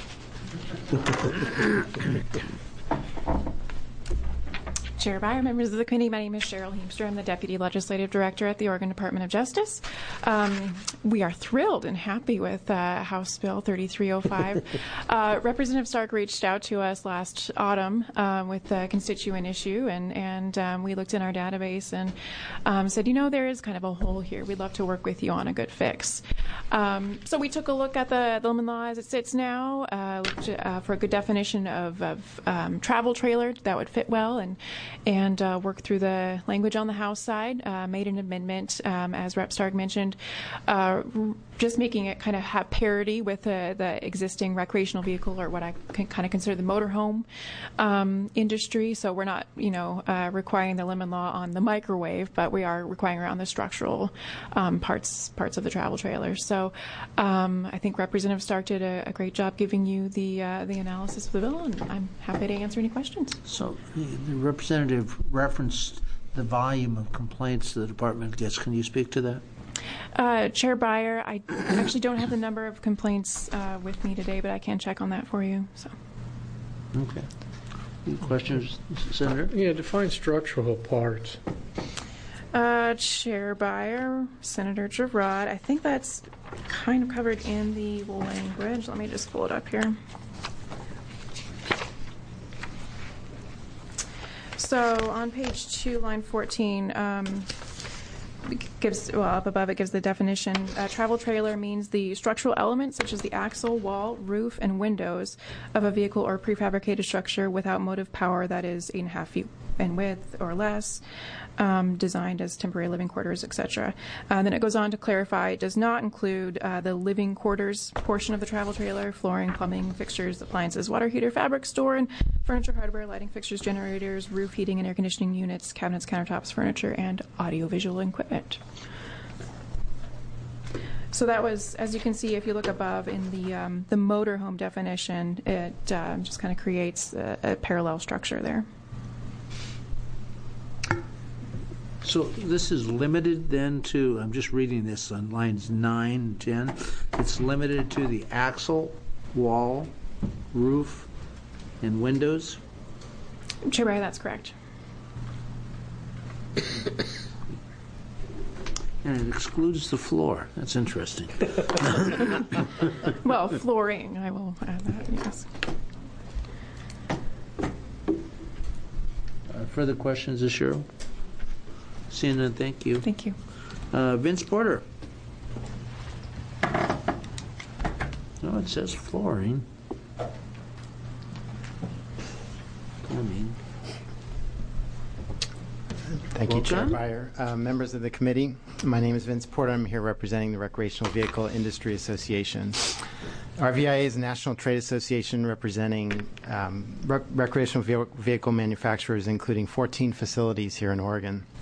Chair Byer, members of the committee, my name is Cheryl Heemster. I'm the Deputy Legislative Director at the Oregon Department of Justice. Um, we are thrilled and happy with uh, House Bill thirty-three oh five. uh, Representative Stark reached out to us last autumn um, with a constituent issue, and, and um, we looked in our database and um, said, you know, there is kind of a hole here. We'd love to work with you on a good fix. Um, so we took a look at the, the lemon law as it sits now, uh, looked uh, for a good definition of, of um, travel trailer that would fit well, and and uh, worked through the language on the House side, uh, made an amendment, um, as Representative Stark mentioned, uh, just making it kind of have parity with uh, the existing recreational vehicle, or what I can kind of consider the motorhome um, industry. So we're not, you know, uh, requiring the lemon law on the microwave, but we are requiring it on the structural um, parts parts of the travel trailer. So um, I think Representative Stark did a, a great job giving you the uh, the analysis of the bill, and I'm happy to answer any questions. So the representative referenced the volume of complaints the department gets. Can you speak to that? Uh, Chair Byer, I actually don't have the number of complaints uh, with me today, but I can check on that for you. So. Okay. Any questions, Senator? Yeah, define structural parts. Uh, Chair Byer, Senator Girard, I think that's kind of covered in the language. Let me just pull it up here. So on page two, line fourteen, um, gives, well, up above it gives the definition. Uh, travel trailer means the structural elements such as the axle, wall, roof, and windows of a vehicle or prefabricated structure without motive power that is eight and a half feet in width or less, um, designed as temporary living quarters, et cetera. Uh, then it goes on to clarify it does not include uh, the living quarters portion of the travel trailer, flooring, plumbing, fixtures, appliances, water heater, fabric store, and furniture, hardware, lighting fixtures, generators, roof heating and air conditioning units, cabinets, countertops, furniture, and audiovisual equipment. So that was, as you can see, if you look above in the um, the motorhome definition, it uh, just kind of creates a, a parallel structure there. So this is limited then to, I'm just reading this on lines nine and ten, it's limited to the axle, wall, roof, and windows? Chair Byer, that's correct. And it excludes the floor. That's interesting. Well, flooring, I will add that, yes. Uh, further questions of Cheryl? Seeing none, thank you. Thank you. Uh, Vince Porter. No, it says flooring. I mean. Thank you, Chair Welcome. Byer. Uh, members of the committee, my name is Vince Porter. I'm here representing the Recreational Vehicle Industry Association. R V I A is a national trade association representing um, rec recreational ve vehicle manufacturers, including fourteen facilities here in Oregon.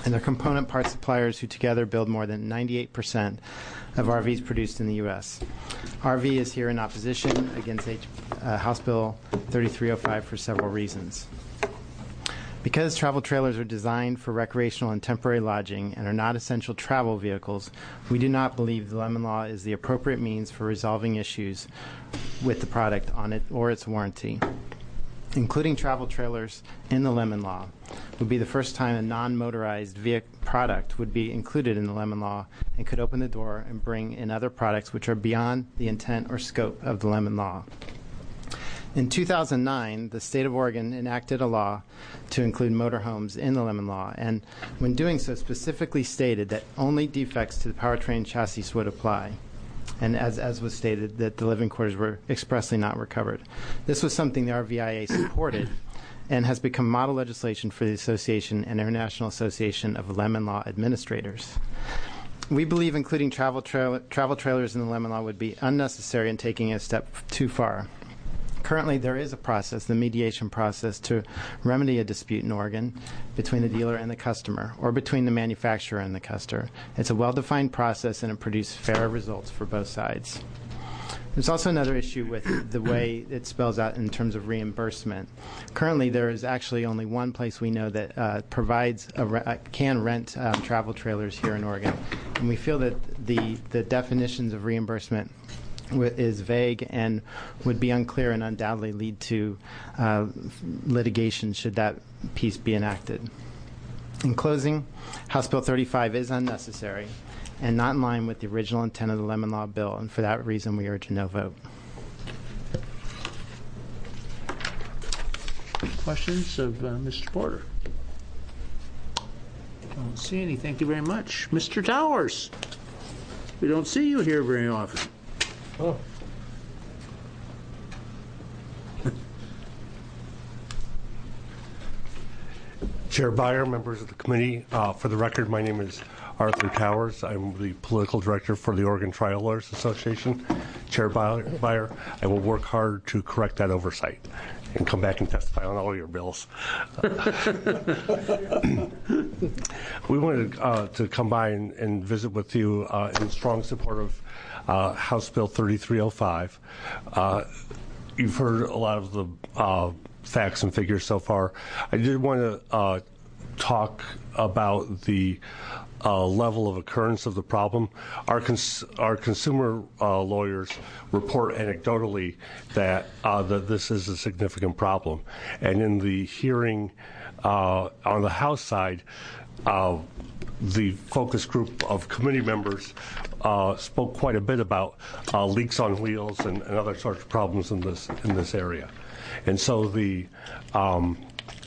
and their component part suppliers who together build more than ninety-eight percent of R Vs produced in the U S. R V is here in opposition against H, uh, House Bill thirty-three oh five for several reasons. Because travel trailers are designed for recreational and temporary lodging and are not essential travel vehicles, we do not believe the lemon law is the appropriate means for resolving issues with the product on it or its warranty. Including travel trailers in the lemon law would be the first time a non-motorized vehicle product would be included in the lemon law and could open the door and bring in other products which are beyond the intent or scope of the lemon law. In two thousand nine, the state of Oregon enacted a law to include motorhomes in the lemon law, and when doing so specifically stated that only defects to the powertrain chassis would apply, and as, as was stated, that the living quarters were expressly not recovered. This was something the R V I A supported and has become model legislation for the Association and International Association of Lemon Law Administrators. We believe including travel, tra- travel trailers in the lemon law would be unnecessary and taking it a step too far. Currently, there is a process, the mediation process, to remedy a dispute in Oregon between the dealer and the customer, or between the manufacturer and the customer. It's a well-defined process, and it produces fair results for both sides. There's also another issue with the way it spells out in terms of reimbursement. Currently, there is actually only one place we know that uh, provides a re- uh, can rent um, travel trailers here in Oregon, and we feel that the the definitions of reimbursement is vague and would be unclear and undoubtedly lead to uh, litigation should that piece be enacted. In closing, House Bill thirty-five is unnecessary and not in line with the original intent of the lemon law bill, and for that reason we urge a no vote. Questions of uh, Mister Porter? I don't see any. Thank you very much. Mister Towers, we don't see you here very often. Oh. Chair Beyer, members of the committee, uh, for the record, my name is Arthur Towers. I'm the political director for the Oregon Trial Lawyers Association. Chair Beyer, I will work hard to correct that oversight and come back and testify on all your bills. We wanted uh, to come by and, and visit with you uh, in strong support of uh, House Bill thirty-three oh five. Uh, you've heard a lot of the uh, facts and figures so far. I did want to uh, talk about the Uh, level of occurrence of the problem. Our cons- our consumer uh, lawyers report anecdotally that uh, that this is a significant problem, and in the hearing uh, on the House side, uh, the focus group of committee members uh, spoke quite a bit about uh, leaks on wheels and, and other sorts of problems in this in this area, and so the. Um,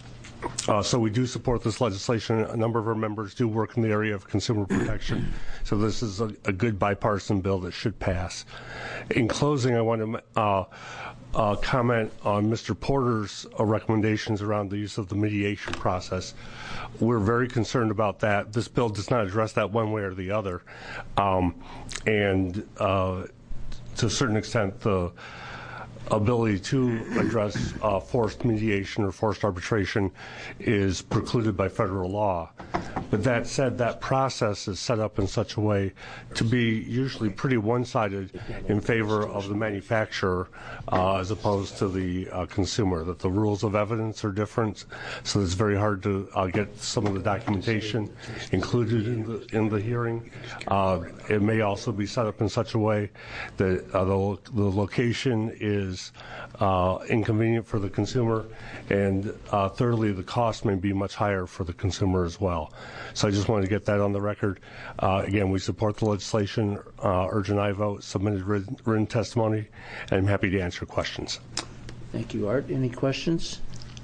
Uh, so we do support this legislation. A number of our members do work in the area of consumer protection. So this is a, a good bipartisan bill that should pass. In closing, I want to uh, uh, comment on Mister Porter's uh, recommendations around the use of the mediation process. We're very concerned about that. This bill does not address that one way or the other. Um, and uh, to a certain extent, the ability to address uh, forced mediation or forced arbitration is precluded by federal law. But that said, that process is set up in such a way to be usually pretty one-sided in favor of the manufacturer uh, as opposed to the uh, consumer, that the rules of evidence are different, so it's very hard to uh, get some of the documentation included in the, in the hearing. Uh, it may also be set up in such a way that uh, the, the location is Uh, inconvenient for the consumer, and uh, thirdly, the cost may be much higher for the consumer as well. So I just wanted to get that on the record. Uh, again, we support the legislation, uh, urge an aye vote, submitted written, written testimony, and I'm happy to answer questions. Thank you, Art. Any questions?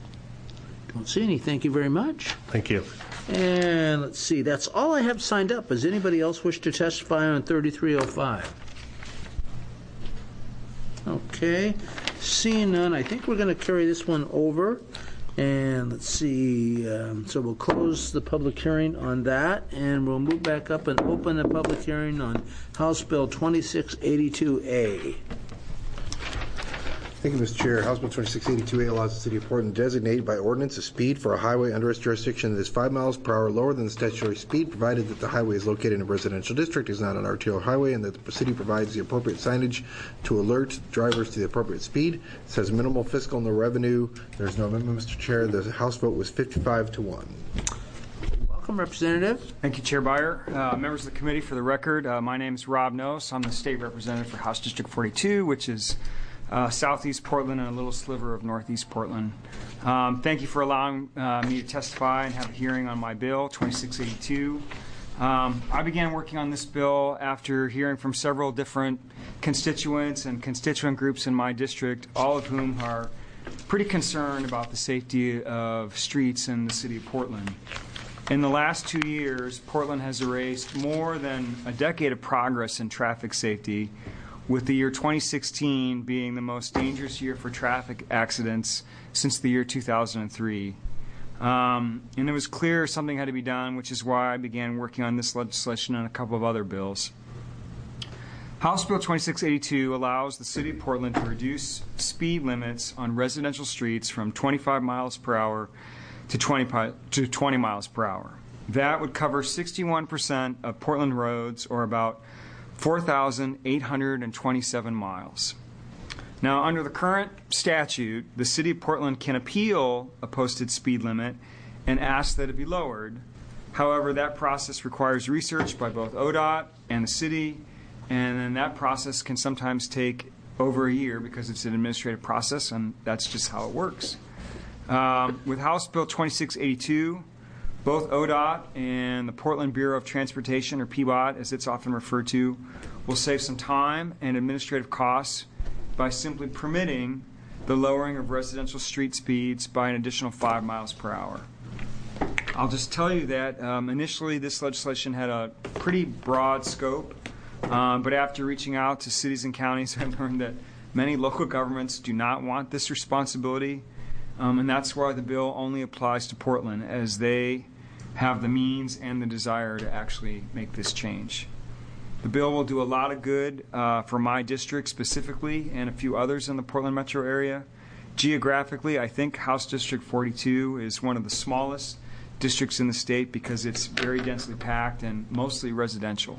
Don't see any. Thank you very much. Thank you. And let's see, that's all I have signed up. Does anybody else wish to testify on thirty-three oh five? Okay, seeing none, I think we're going to carry this one over, and let's see, um, so we'll close the public hearing on that, and we'll move back up and open the public hearing on House Bill twenty-six eighty-two A. Thank you, Mister Chair. House Bill twenty-six eighty-two A allows the City of Portland to designate by ordinance a speed for a highway under its jurisdiction that is five miles per hour lower than the statutory speed, provided that the highway is located in a residential district, is not an arterial highway, and that the city provides the appropriate signage to alert drivers to the appropriate speed. It says minimal fiscal no revenue. There's no amendment, Mister Chair. The House vote was fifty-five to one. Welcome, Representative. Thank you, Chair Byer. Uh, members of the committee, for the record, uh, my name is Rob Nose. I'm the state representative for House District forty-two, which is uh, southeast Portland and a little sliver of northeast Portland. Um, thank you for allowing uh, me to testify and have a hearing on my bill, twenty-six eighty-two. Um, I began working on this bill after hearing from several different constituents and constituent groups in my district, all of whom are pretty concerned about the safety of streets in the city of Portland. In the last two years, Portland has erased more than a decade of progress in traffic safety, with the year twenty sixteen being the most dangerous year for traffic accidents since the year two thousand three. Um, and it was clear something had to be done, which is why I began working on this legislation and a couple of other bills. House Bill twenty-six eighty-two allows the City of Portland to reduce speed limits on residential streets from twenty-five miles per hour to twenty, to twenty miles per hour. That would cover sixty-one percent of Portland roads, or about four thousand eight hundred twenty-seven miles. Now, under the current statute, the City of Portland can appeal a posted speed limit and ask that it be lowered. However, that process requires research by both O D O T and the city, and then that process can sometimes take over a year because it's an administrative process, and that's just how it works. Um, with House Bill twenty-six eighty-two, both O D O T and the Portland Bureau of Transportation, or P B O T as it's often referred to, will save some time and administrative costs by simply permitting the lowering of residential street speeds by an additional five miles per hour. I'll just tell you that um, initially this legislation had a pretty broad scope, um, but after reaching out to cities and counties, I learned that many local governments do not want this responsibility, um, and that's why the bill only applies to Portland, as they have the means and the desire to actually make this change. The bill will do a lot of good uh, for my district specifically and a few others in the Portland metro area. Geographically, I think House District forty-two is one of the smallest districts in the state because it's very densely packed and mostly residential.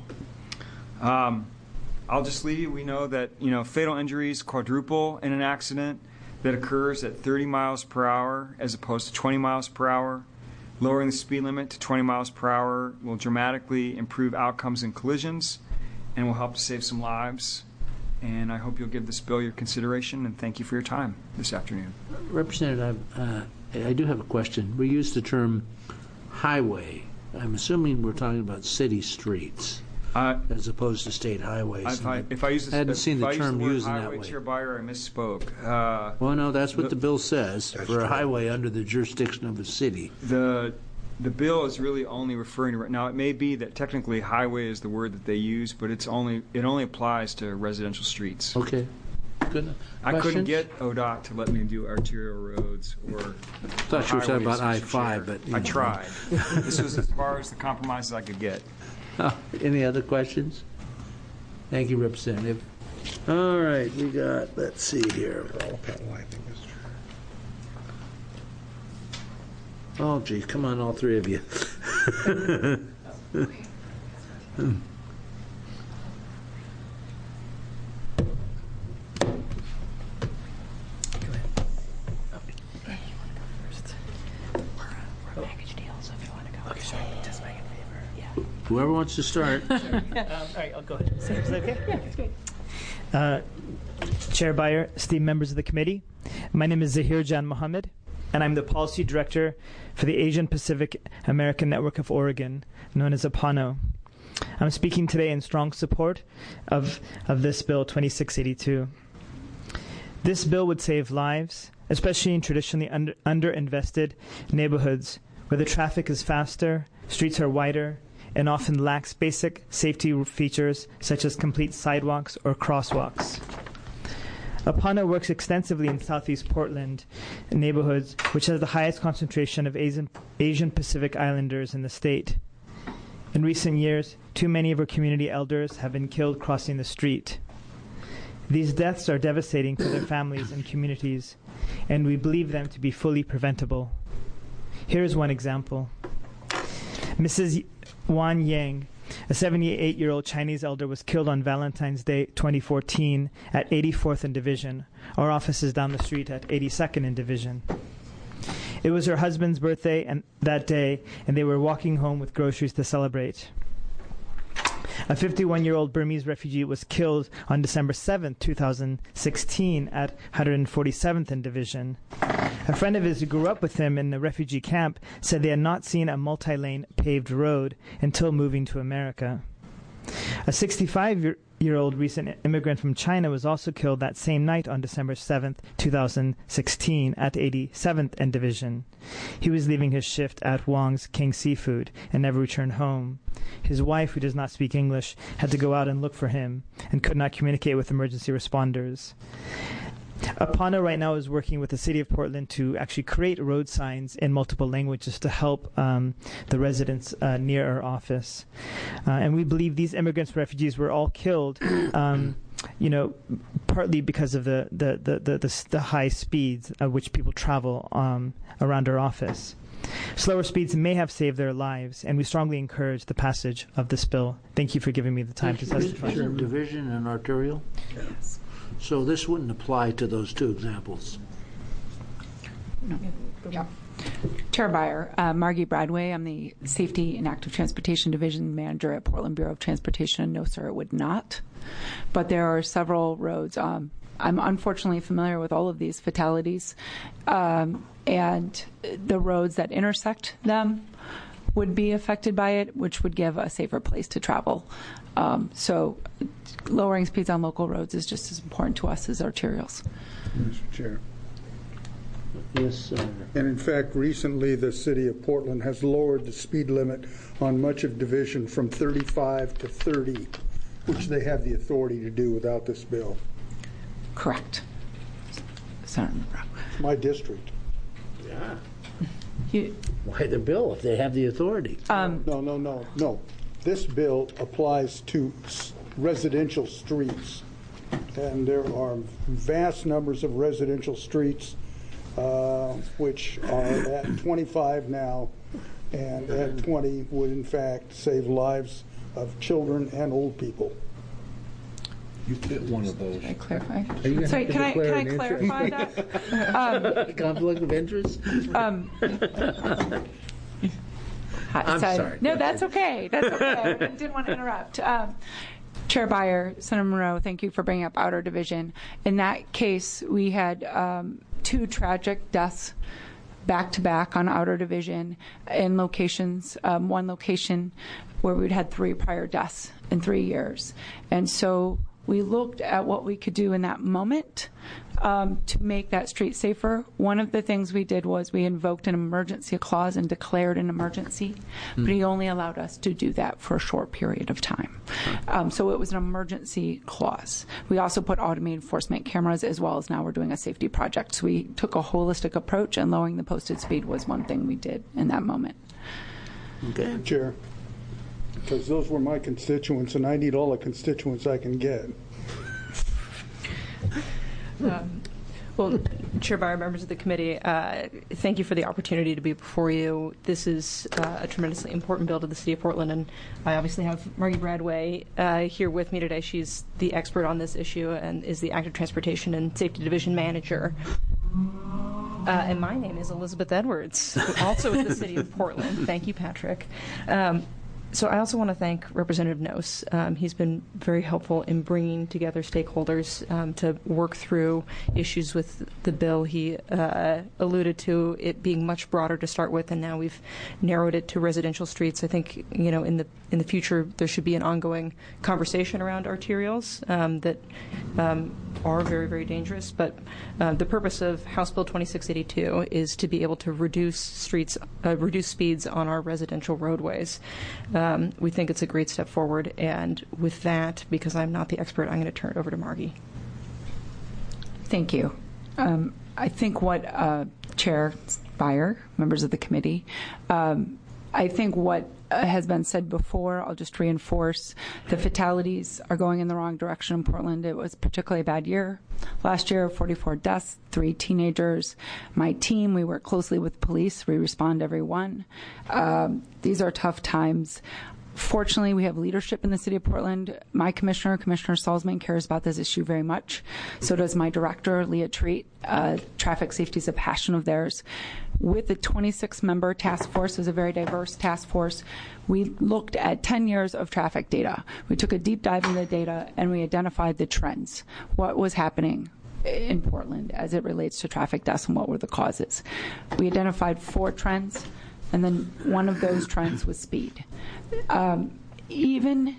Um, I'll just leave you. We know that you know fatal injuries quadruple in an accident that occurs at thirty miles per hour as opposed to twenty miles per hour. Lowering the speed limit to twenty miles per hour will dramatically improve outcomes in collisions and will help to save some lives. And I hope you'll give this bill your consideration, and thank you for your time this afternoon. Representative, uh, I do have a question. We use the term highway. I'm assuming we're talking about city streets uh, as opposed to state highways. If I, if I, use this, I hadn't if, seen if the I term use the used in highway, that way. Chair Byer, I misspoke. Uh, well, no, that's what the, the bill says, for true. a highway under the jurisdiction of a city. The The bill is really only referring to, now it may be that technically highway is the word that they use, but it's only it only applies to residential streets. Okay. Good. I Questions? couldn't get O D O T to let me do arterial roads or I thought you were talking about I five, but I tried. This was as far as the compromises I could get. Oh, any other questions? Thank you, Representative. All right, we got, let's see here. Oh, geez, come on, all three of you. Whoever wants to start. um, all right, I'll go ahead. Is that okay? Yeah, it's great. Uh, Chair Byer, esteemed members of the committee, my name is Zahir Jan Mohammed, and I'm the Policy Director for the Asian Pacific American Network of Oregon, known as APANO. I'm speaking today in strong support of, of this bill, twenty-six eighty-two. This bill would save lives, especially in traditionally under, underinvested neighborhoods where the traffic is faster, streets are wider, and often lacks basic safety features such as complete sidewalks or crosswalks. APANO works extensively in Southeast Portland neighborhoods, which has the highest concentration of Asian, Asian Pacific Islanders in the state. In recent years, too many of our community elders have been killed crossing the street. These deaths are devastating for their families and communities, and we believe them to be fully preventable. Here is one example. Missus Wan Yang, a seventy-eight-year-old Chinese elder, was killed on Valentine's Day twenty fourteen at eighty-fourth and Division. Our office is down the street at eighty-second and Division. It was her husband's birthday and that day, and they were walking home with groceries to celebrate. A fifty-one-year-old Burmese refugee was killed on December seventh, two thousand sixteen at one hundred forty-seventh and Division. A friend of his who grew up with him in the refugee camp said they had not seen a multi-lane paved road until moving to America. A sixty-five-year-old recent immigrant from China was also killed that same night on December seventh, two thousand sixteen at eighty-seventh and Division. He was leaving his shift at Wong's King Seafood and never returned home. His wife, who does not speak English, had to go out and look for him and could not communicate with emergency responders. Apana right now is working with the City of Portland to actually create road signs in multiple languages to help um, the residents uh, near our office. Uh, and we believe these immigrants and refugees were all killed, um, you know, partly because of the, the, the, the, the, the high speeds at which people travel um, around our office. Slower speeds may have saved their lives, and we strongly encourage the passage of this bill. Thank you for giving me the time to testify. Division and arterial? Yes. So this wouldn't apply to those two examples. No. Yeah. Chair Byer, uh, Margie Bradway. I'm the Safety and Active Transportation Division Manager at Portland Bureau of Transportation. No, sir, it would not. But there are several roads. Um, I'm unfortunately familiar with all of these fatalities, um, and the roads that intersect them would be affected by it, which would give a safer place to travel. Um, so lowering speeds on local roads is just as important to us as arterials. Mister Chair. Yes, uh, and in fact, recently the City of Portland has lowered the speed limit on much of Division from thirty-five to thirty, which they have the authority to do without this bill. Correct. Senator Monroe. It's my district. Yeah. You, Why the bill if they have the authority? Um, no, no, no, no. This bill applies to residential streets, and there are vast numbers of residential streets uh, which are at twenty-five now, and at twenty would in fact save lives of children and old people. You fit one of those. Can I clarify? Sorry, can I, can I clarify that? um, Conflict of interest? Um, hi, I'm so, sorry. No, that's okay. That's okay. I didn't want to interrupt. Um, Chair Byer, Senator Monroe, thank you for bringing up Outer Division. In that case, we had um, two tragic deaths back to back on Outer Division in locations, um, one location where we'd had three prior deaths in three years. And so we looked at what we could do in that moment um, to make that street safer. One of the things we did was we invoked an emergency clause and declared an emergency, mm. but he only allowed us to do that for a short period of time. Um, so it was an emergency clause. We also put automated enforcement cameras, as well as now we're doing a safety project. So we took a holistic approach, and lowering the posted speed was one thing we did in that moment. Okay. Chair. Because those were my constituents, and I need all the constituents I can get. Um, well, Chair Byer, members of the committee, uh, thank you for the opportunity to be before you. This is uh, a tremendously important bill to the City of Portland, and I obviously have Margie Bradway uh, here with me today. She's the expert on this issue and is the Active Transportation and Safety Division Manager. Uh, and my name is Elizabeth Edwards, also with the City of Portland. Thank you, Patrick. Um, So I also want to thank Representative Nose. Um, he's been very helpful in bringing together stakeholders um, to work through issues with the bill. He uh, alluded to it being much broader to start with, and now we've narrowed it to residential streets. I think, you know, in the in the future there should be an ongoing conversation around arterials um, that um, are very, very dangerous. But uh, the purpose of House Bill twenty-six eighty-two is to be able to reduce streets, uh, reduce speeds on our residential roadways. Um, we think it's a great step forward, and with that, because I'm not the expert, I'm going to turn it over to Margie. Thank you. Um, I think what uh, Chair Byer, members of the committee, um, I think what uh, has been said before, I'll just reinforce, the fatalities are going in the wrong direction in Portland. It was particularly a bad year. Last year, forty-four deaths, three teenagers. My team, we work closely with police. We respond to every one. Um, these are tough times. Fortunately, we have leadership in the city of Portland. My commissioner, Commissioner Salzman, cares about this issue very much. So does my director, Leah Treat. Uh, traffic safety is a passion of theirs. With the twenty-six member task force, it was a very diverse task force. We looked at ten years of traffic data. We took a deep dive into the data, and we identified the trends, what was happening in Portland as it relates to traffic deaths and what were the causes. We identified four trends. And then one of those trends was speed. Um, even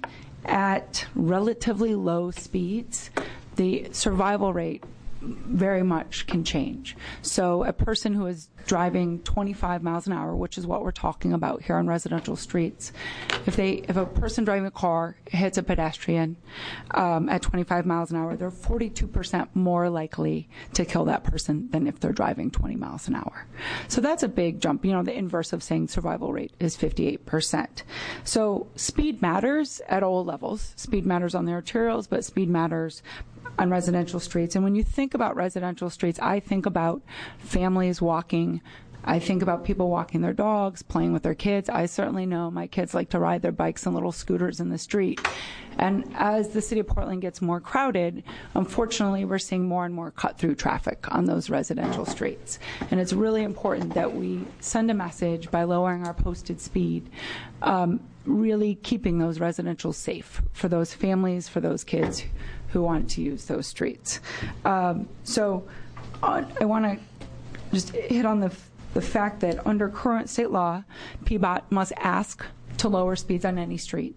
at relatively low speeds, the survival rate very much can change. So a person who is driving twenty-five miles an hour, which is what we're talking about here on residential streets, if they if a person driving a car hits a pedestrian um, at twenty-five miles an hour, they're forty-two percent more likely to kill that person than if they're driving twenty miles an hour. So that's a big jump. You know, the inverse of saying survival rate is fifty-eight percent. So speed matters at all levels. Speed matters on the arterials, but speed matters on residential streets. And when you think about residential streets, I think about families walking. I think about people walking their dogs, playing with their kids. I certainly know my kids like to ride their bikes and little scooters in the street. And as the city of Portland gets more crowded, unfortunately, we're seeing more and more cut-through traffic on those residential streets. And it's really important that we send a message by lowering our posted speed, um, really keeping those residentials safe for those families, for those kids who want to use those streets. Um, so uh, I want to just hit on the the fact that under current state law, P B O T must ask to lower speeds on any street.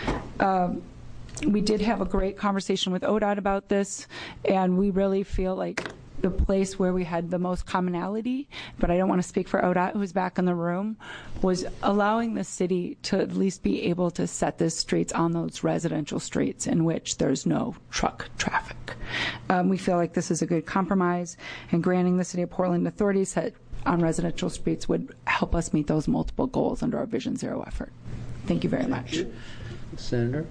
Um, we did have a great conversation with O D O T about this, and we really feel like the place where we had the most commonality, but I don't want to speak for O D O T, who's back in the room, was allowing the city to at least be able to set the streets on those residential streets in which there's no truck traffic. Um, we feel like this is a good compromise, and granting the City of Portland authorities that on residential streets would help us meet those multiple goals under our Vision Zero effort. Thank you very much. You. Senator?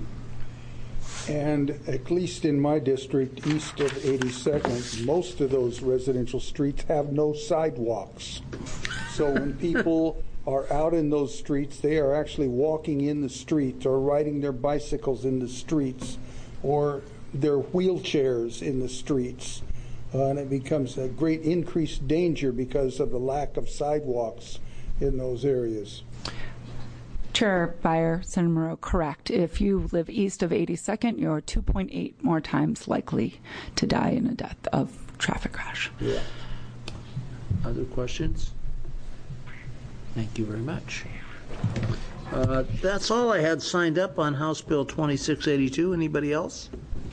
And at least in my district, east of eighty-second, most of those residential streets have no sidewalks. So when people are out in those streets, they are actually walking in the streets or riding their bicycles in the streets or their wheelchairs in the streets. Uh, and it becomes a great increased danger because of the lack of sidewalks in those areas. Chair Beyer, Senator Moreau, correct. If you live east of eighty-second, you're two point eight more times likely to die in a death of traffic crash. Yeah. Other questions? Thank you very much. Uh, that's all I had signed up on House Bill twenty-six eighty-two. Anybody else?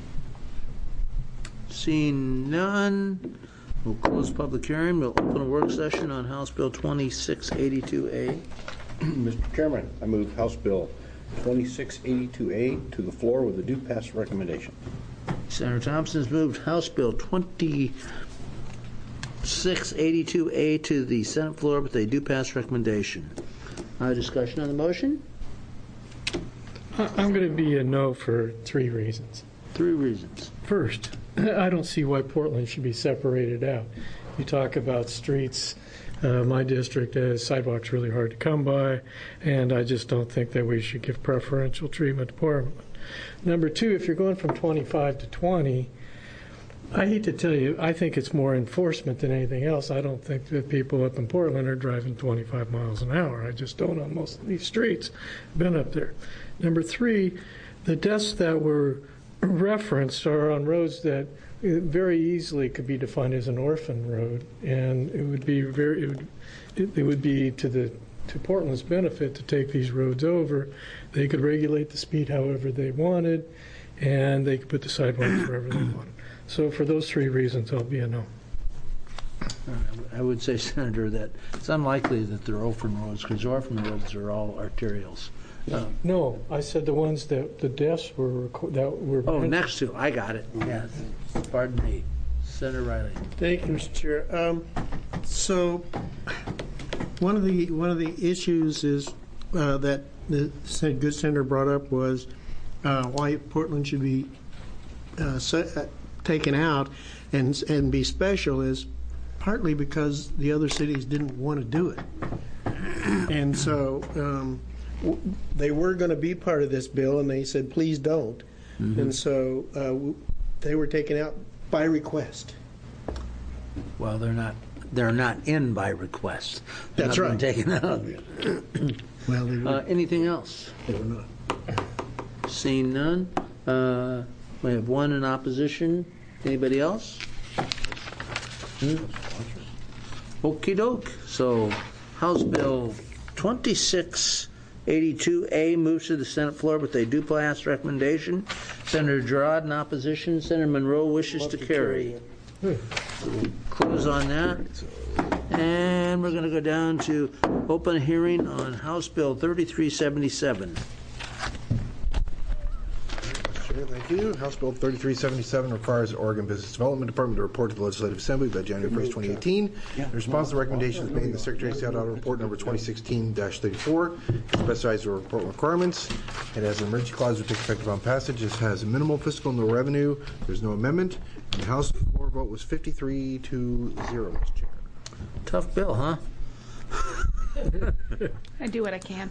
Seeing none, we'll close public hearing. We'll open a work session on House Bill twenty-six eighty-two A. Mister Chairman, I move House Bill twenty-six eighty-two A to the floor with a due pass recommendation. Senator Thompson has moved House Bill twenty-six eighty-two A to the Senate floor with a due pass recommendation. Uh, discussion on the motion? I'm going to be a no for three reasons. Three reasons. First, I don't see why Portland should be separated out. You talk about streets. Uh, my district has sidewalks really hard to come by, and I just don't think that we should give preferential treatment to Portland. Number two, if you're going from twenty-five to twenty, I hate to tell you, I think it's more enforcement than anything else. I don't think that people up in Portland are driving twenty-five miles an hour. I just don't on most of these streets. I've been up there. Number three, the deaths that were referenced are on roads that very easily could be defined as an orphan road, and it would be very it would, it, it would be to the to Portland's benefit to take these roads over. They could regulate the speed however they wanted, and they could put the sidewalks wherever they wanted. So for those three reasons, I'll be a no. I would say, Senator, that it's unlikely that they're orphan roads because orphan roads are all arterials. Uh, no, I said the ones that the deaths were that were. Oh, next to. I got it. Yes. Pardon me, Senator Riley. Thank you, Mister Chair. Um, so, One of the one of the issues is uh, that the good senator brought up was uh, why Portland should be uh, set, uh, taken out and and be special is partly because the other cities didn't want to do it, and so um, w- they were going to be part of this bill, and they said please don't, mm-hmm. and so uh, w- they were taken out by request. Well, they're not. They're not in by request. They're That's not right. Taken out. Well, they were, uh, anything else? They were not. Seeing none, uh, we have one in opposition. Anybody else? Hmm? Okie doke. So, House Bill twenty-six eighty-two A moves to the Senate floor with a due-pass recommendation. Senator Girard in opposition. Senator Monroe wishes to carry. We'll close on that. And we're going to go down to open hearing on House Bill thirty-three seventy-seven. Chair, thank you. House Bill thirty-three seventy-seven requires the Oregon Business Development Department to report to the Legislative Assembly by January first, twenty eighteen. In response to the recommendations made in the Secretary of State Audit Report number twenty sixteen dash thirty-four, it specifies the report requirements. It has an emergency clause which takes effect upon passage. It has a minimal fiscal no revenue. There's no amendment. And the House floor vote was fifty-three to zero, Mister Chair. Tough bill, huh? I do what I can.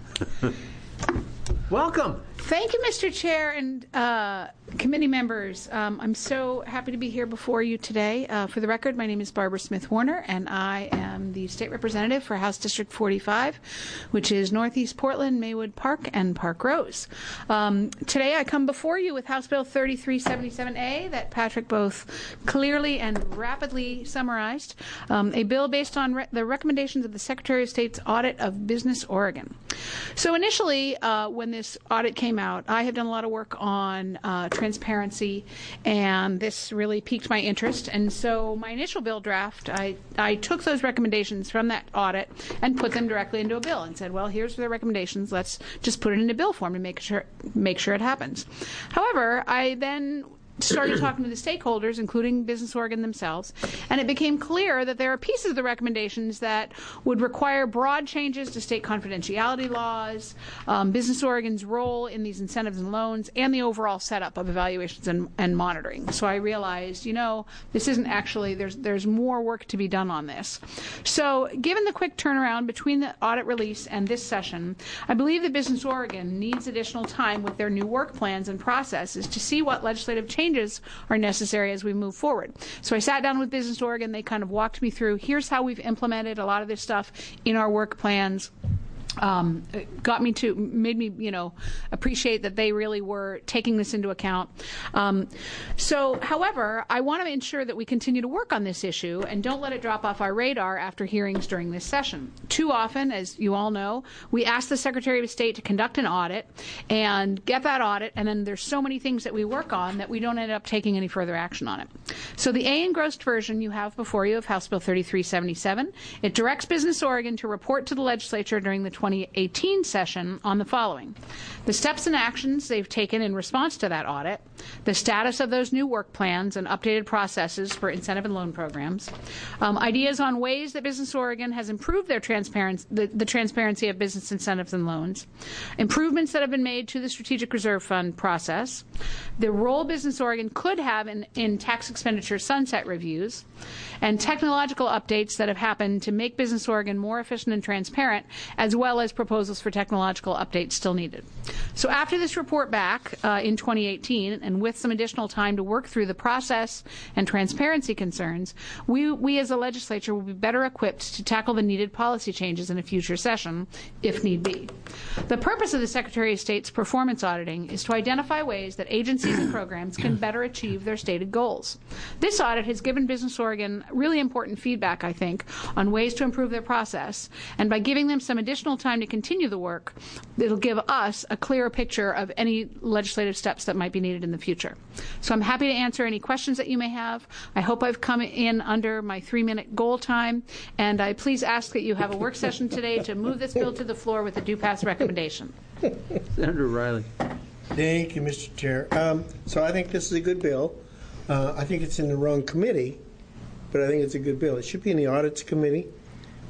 Welcome. Thank you, Mister Chair and uh, committee members. Um, I'm so happy to be here before you today. Uh, for the record, my name is Barbara Smith Warner, and I am the state representative for House District forty-five, which is Northeast Portland, Maywood Park, and Park Rose. Um, today, I come before you with House Bill thirty-three seventy-seven A that Patrick both clearly and rapidly summarized, um, a bill based on re- the recommendations of the Secretary of State's Audit of Business Oregon. So initially, uh, when this audit came out, I have done a lot of work on uh, transparency, and this really piqued my interest. And so my initial bill draft, I, I took those recommendations from that audit and put them directly into a bill and said, well, here's the recommendations. Let's just put it into bill form to make sure, make sure it happens. However, I then started talking to the stakeholders, including Business Oregon themselves, and it became clear that there are pieces of the recommendations that would require broad changes to state confidentiality laws, um, Business Oregon's role in these incentives and loans, and the overall setup of evaluations and, and monitoring. So I realized, you know, this isn't actually, there's, there's more work to be done on this. So given the quick turnaround between the audit release and this session, I believe that Business Oregon needs additional time with their new work plans and processes to see what legislative changes changes are necessary as we move forward. So I sat down with Business Oregon. They kind of walked me through, here's how we've implemented a lot of this stuff in our work plans. Um, it got me to, made me, you know, appreciate that they really were taking this into account. Um, so, however, I want to ensure that we continue to work on this issue and don't let it drop off our radar after hearings during this session. Too often, as you all know, we ask the Secretary of State to conduct an audit and get that audit, and then there's so many things that we work on that we don't end up taking any further action on it. So the A engrossed version you have before you of House Bill thirty-three seventy-seven, it directs Business Oregon to report to the legislature during the twenty eighteen session on the following: the steps and actions they've taken in response to that audit, the status of those new work plans and updated processes for incentive and loan programs, um, ideas on ways that Business Oregon has improved their transparency, the, the transparency of business incentives and loans, improvements that have been made to the Strategic Reserve Fund process, the role Business Oregon could have in, in tax expenditure sunset reviews, and technological updates that have happened to make Business Oregon more efficient and transparent, as well as proposals for technological updates still needed. So after this report back uh, in twenty eighteen, and with some additional time to work through the process and transparency concerns, we, we as a legislature will be better equipped to tackle the needed policy changes in a future session, if need be. The purpose of the Secretary of State's performance auditing is to identify ways that agencies and programs can better achieve their stated goals. This audit has given Business Oregon really important feedback, I think, on ways to improve their process, and by giving them some additional time to continue the work, it'll give us a clearer picture of any legislative steps that might be needed in the future. So I'm happy to answer any questions that you may have. I hope I've come in under my three-minute goal time, and I please ask that you have a work session today to move this bill to the floor with a due pass recommendation. Senator Riley. Thank you, Mister Chair. Um, so I think this is a good bill. Uh, I think it's in the wrong committee, but I think it's a good bill. It should be in the Audits Committee.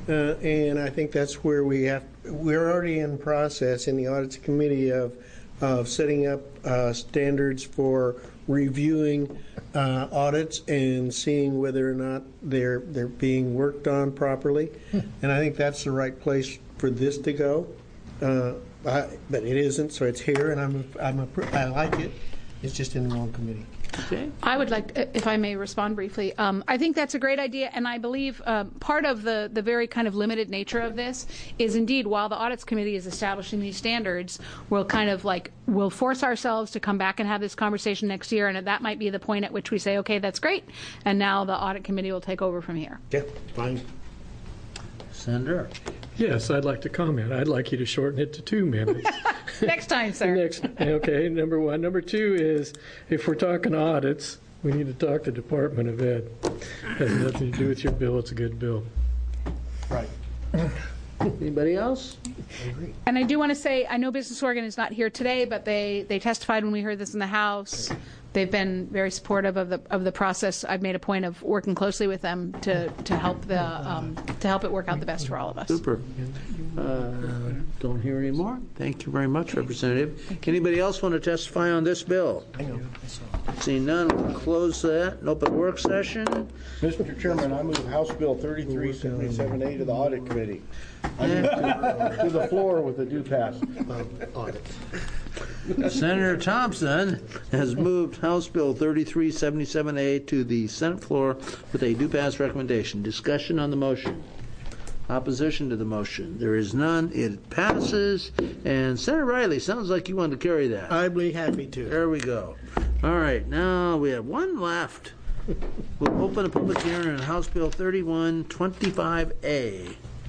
Uh, and I think that's where we have, we're already in process in the audits committee of, of setting up uh, standards for reviewing uh, audits and seeing whether or not they're they're being worked on properly. And I think that's the right place for this to go. Uh, I, but it isn't, so it's here, and I'm a, I'm a, I like it. It's just in the wrong committee. Okay. I would like, to, if I may respond briefly, um, I think that's a great idea, and I believe um, part of the, the very kind of limited nature of this is indeed, while the Audits Committee is establishing these standards, we'll kind of like, we'll force ourselves to come back and have this conversation next year, and that might be the point at which we say, okay, that's great, and now the Audit Committee will take over from here. Yeah, fine. Senator? Yes, I'd like to comment. I'd like you to shorten it to two minutes. Next time, sir. Next, okay, number one. Number two is, if we're talking audits, we need to talk to Department of Ed. Has nothing to do with your bill. It's a good bill. Right. Anybody else? And I do want to say, I know Business Oregon is not here today, but they, they testified when we heard this in the House. They've been very supportive of the of the process. I've made a point of working closely with them to, to help the um, to help it work out the best for all of us. Super. Uh, don't hear any more. Thank you very much, Representative. Anybody else want to testify on this bill? Seeing none, we'll close that. An open work session. Mister Chairman, I move House Bill thirty-three seventy-seven A to the Audit Committee. I move to, to the floor with a due pass. Audit. Senator Thompson has moved House Bill thirty-three seventy-seven A to the Senate floor with a due pass recommendation. Discussion on the motion. Opposition to the motion. There is none. It passes. And Senator Riley, sounds like you want to carry that. I'd be happy to. There we go. All right, now we have one left. We'll open a public hearing on House Bill thirty-one twenty-five A.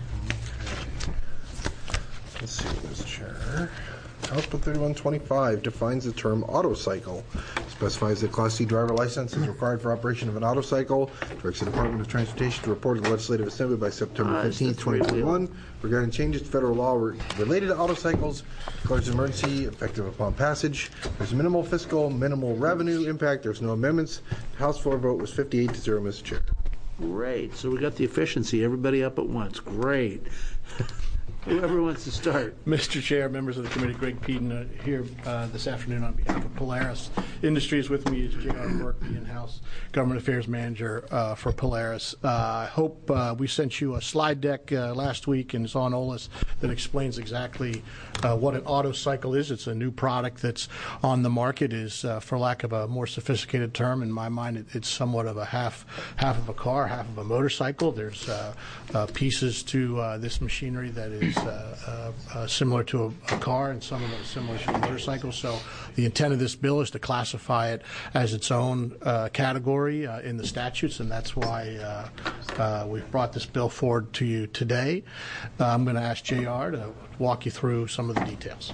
Let's see, Mister Chair. House Bill thirty-one twenty-five defines the term auto cycle, specifies that Class C driver license is required for operation of an auto cycle, directs the Department of Transportation to report to the Legislative Assembly by September fifteenth, twenty twenty-one, regarding changes to federal law re- related to auto cycles, declares an emergency effective upon passage. There's minimal fiscal, minimal revenue impact. There's no amendments. The House floor vote was fifty-eight to zero, Mister Chair. Great. So we got the efficiency. Everybody up at once. Great. Whoever wants to start. Mister Chair, members of the committee, Greg Peden uh, here uh, this afternoon on behalf of Polaris Industries. With me is J R Burke, the in-house government affairs manager uh, for Polaris. Uh, I hope uh, we sent you a slide deck uh, last week, and it's on O L A S, that explains exactly uh, what an auto cycle is. It's a new product that's on the market. Is uh, for lack of a more sophisticated term, in my mind, it, it's somewhat of a half half of a car, half of a motorcycle. There's uh, uh, pieces to uh, this machinery that is Uh, uh, uh, similar to a, a car, and some of them similar to a motorcycle. So the intent of this bill is to classify it as its own uh, category uh, in the statutes, and that's why uh, uh, we've brought this bill forward to you today. Uh, I'm going to ask J R to walk you through some of the details.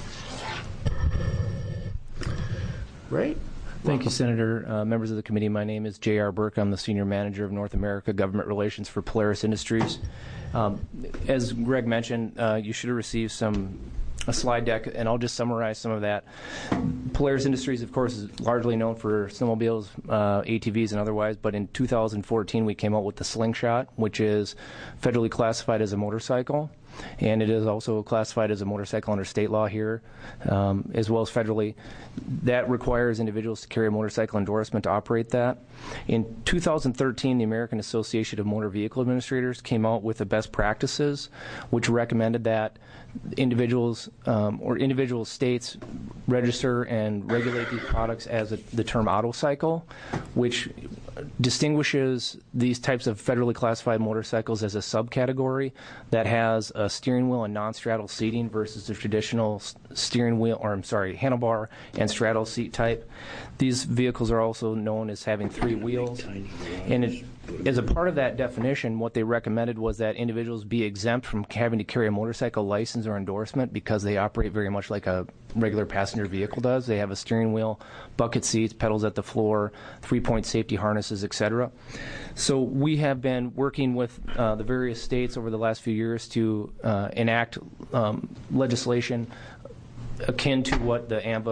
Right. Thank you, Senator. Uh, members of the committee, my name is J R Burke. I'm the Senior Manager of North America Government Relations for Polaris Industries. Um, as Greg mentioned, uh, you should have received some a slide deck, and I'll just summarize some of that. Polaris Industries, of course, is largely known for snowmobiles, uh, A T Vs, and otherwise, but in two thousand fourteen we came out with the Slingshot, which is federally classified as a motorcycle. And it is also classified as a motorcycle under state law here, um, as well as federally. That requires individuals to carry a motorcycle endorsement to operate that. In two thousand thirteen, the American Association of Motor Vehicle Administrators came out with the best practices, which recommended that individuals um, or individual states register and regulate these products as a, the term auto cycle, which distinguishes these types of federally classified motorcycles as a subcategory that has a steering wheel and non-straddle seating versus the traditional steering wheel, or I'm sorry, handlebar and straddle seat type. These vehicles are also known as having three wheels, and it, as a part of that definition, what they recommended was that individuals be exempt from having to carry a motorcycle license or endorsement because they operate very much like a regular passenger vehicle does. They have a steering wheel, bucket seats, pedals at the floor, three-point safety harnesses, et cetera. So we have been working with uh, the various states over the last few years to uh, enact um, legislation akin to what the A M V A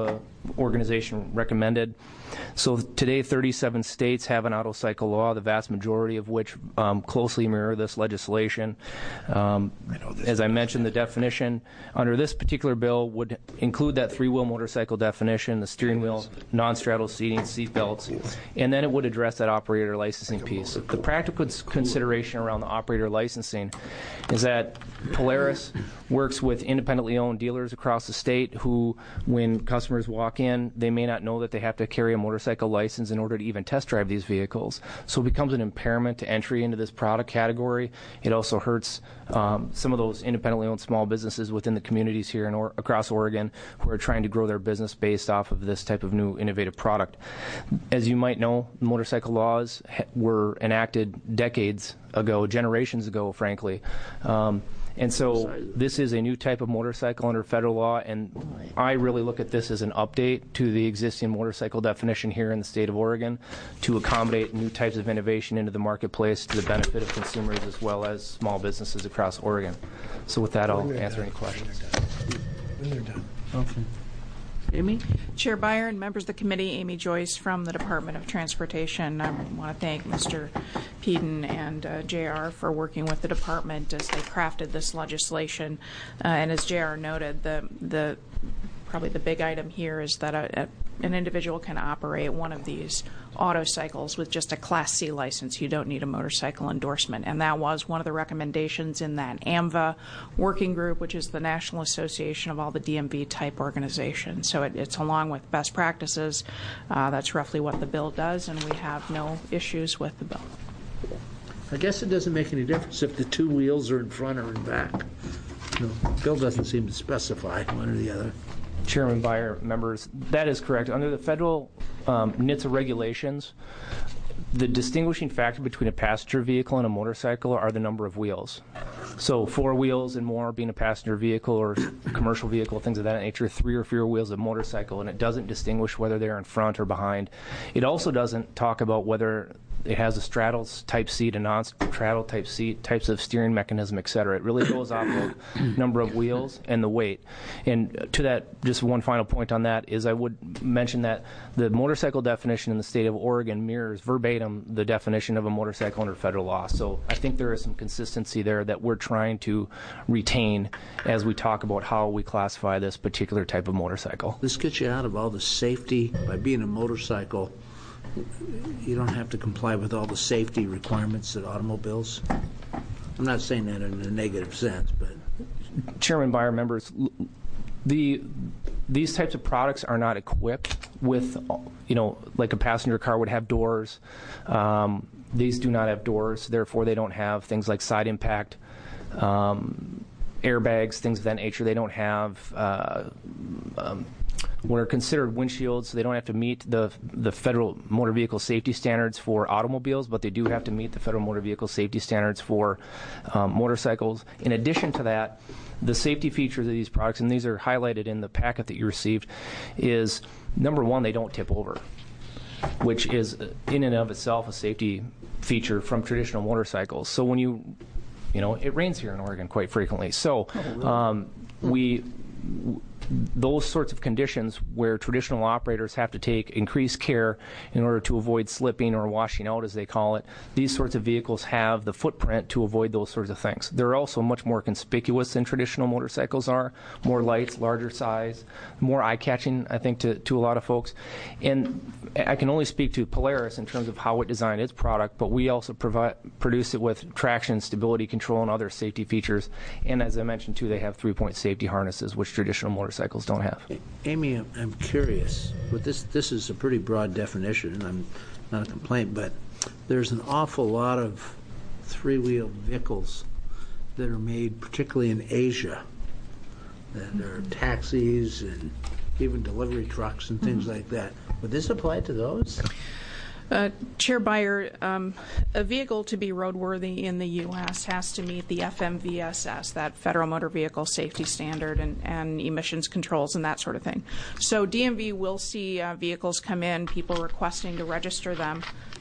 organization recommended. So today, thirty-seven states have an auto cycle law, the vast majority of which um, closely mirror this legislation. Um, I as I mentioned, the definition under this particular bill would include that three-wheel motorcycle definition, the steering wheel, non-straddle seating, seat belts, and then it would address that operator licensing piece. The practical consideration around the operator licensing is that Polaris works with independently owned dealers across the state who, when customers walk in, they may not know that they have to carry a motorcycle license in order to even test drive these vehicles. So it becomes an impairment to entry into this product category. It also hurts um, some of those independently owned small businesses within the communities here in or- across Oregon who are trying to grow their business based off of this type of new innovative product. As you might know, motorcycle laws ha- were enacted decades ago, generations ago, frankly. Um, And so this is a new type of motorcycle under federal law, and I really look at this as an update to the existing motorcycle definition here in the state of Oregon to accommodate new types of innovation into the marketplace to the benefit of consumers as well as small businesses across Oregon. So with that, I'll answer any questions. When they're done. Okay. Amy? Chair Byer and members of the committee, Amy Joyce from the Department of Transportation. I want to thank Mister Peden and uh, J R for working with the department as they crafted this legislation. Uh, and as J R noted, the the probably the big item here is that a, a, an individual can operate one of these autocycles with just a Class C license. You don't need a motorcycle endorsement. And that was one of the recommendations in that AMVA working group, which is the National Association of all the D M V type organizations. So it, it's along with best practices. Uh, that's roughly what the bill does, and we have no issues with the bill. I guess it doesn't make any difference if the two wheels are in front or in back. No, bill doesn't seem to specify one or the other. Chairman Byer, members, that is correct. Under the federal um, NHTSA regulations, the distinguishing factor between a passenger vehicle and a motorcycle are the number of wheels. So four wheels and more being a passenger vehicle or commercial vehicle, things of that nature, three or fewer wheels a motorcycle, and it doesn't distinguish whether they're in front or behind. It also doesn't talk about whether it has a straddle type seat, a non-straddle type seat, types of steering mechanism, et cetera. It really goes off of number of wheels and the weight. And to that, just one final point on that is I would mention that the motorcycle definition in the state of Oregon mirrors verbatim the definition of a motorcycle under federal law. So I think there is some consistency there that we're trying to retain as we talk about how we classify this particular type of motorcycle. This gets you out of all the safety. By being a motorcycle, you don't have to comply with all the safety requirements that automobiles. I'm not saying that in a negative sense, but Chairman Byer, members, the these types of products are not equipped with, you know, like a passenger car would have doors. Um, these do not have doors, therefore they don't have things like side impact, um, airbags, things of that nature. They don't have uh, um, what are considered windshields, so they don't have to meet the the federal motor vehicle safety standards for automobiles, but they do have to meet the federal motor vehicle safety standards for um, motorcycles. In addition to that, the safety features of these products, and these are highlighted in the packet that you received, is number one, they don't tip over, which is in and of itself a safety feature from traditional motorcycles. So when you, you know, it rains here in Oregon quite frequently. So um, we. Those sorts of conditions where traditional operators have to take increased care in order to avoid slipping or washing out, as they call it, these sorts of vehicles have the footprint to avoid those sorts of things. They're also much more conspicuous than traditional motorcycles are, more lights, larger size, more eye-catching, I think, to, to a lot of folks. And I can only speak to Polaris in terms of how it designed its product, but we also provide, produce it with traction, stability control, and other safety features. And as I mentioned, too, they have three-point safety harnesses, which traditional motorcycles Cycles don't have. Amy, I'm curious. But this this is a pretty broad definition, and I'm not a complaint, but there's an awful lot of three-wheel vehicles that are made, particularly in Asia. There are taxis and even delivery trucks and things mm-hmm. like that. Would this apply to those? Uh, Chair Byer, um, a vehicle to be roadworthy in the U S has to meet the F M V S S, that Federal Motor Vehicle Safety Standard, and, and emissions controls and that sort of thing. So D M V will see uh, vehicles come in, people requesting to register them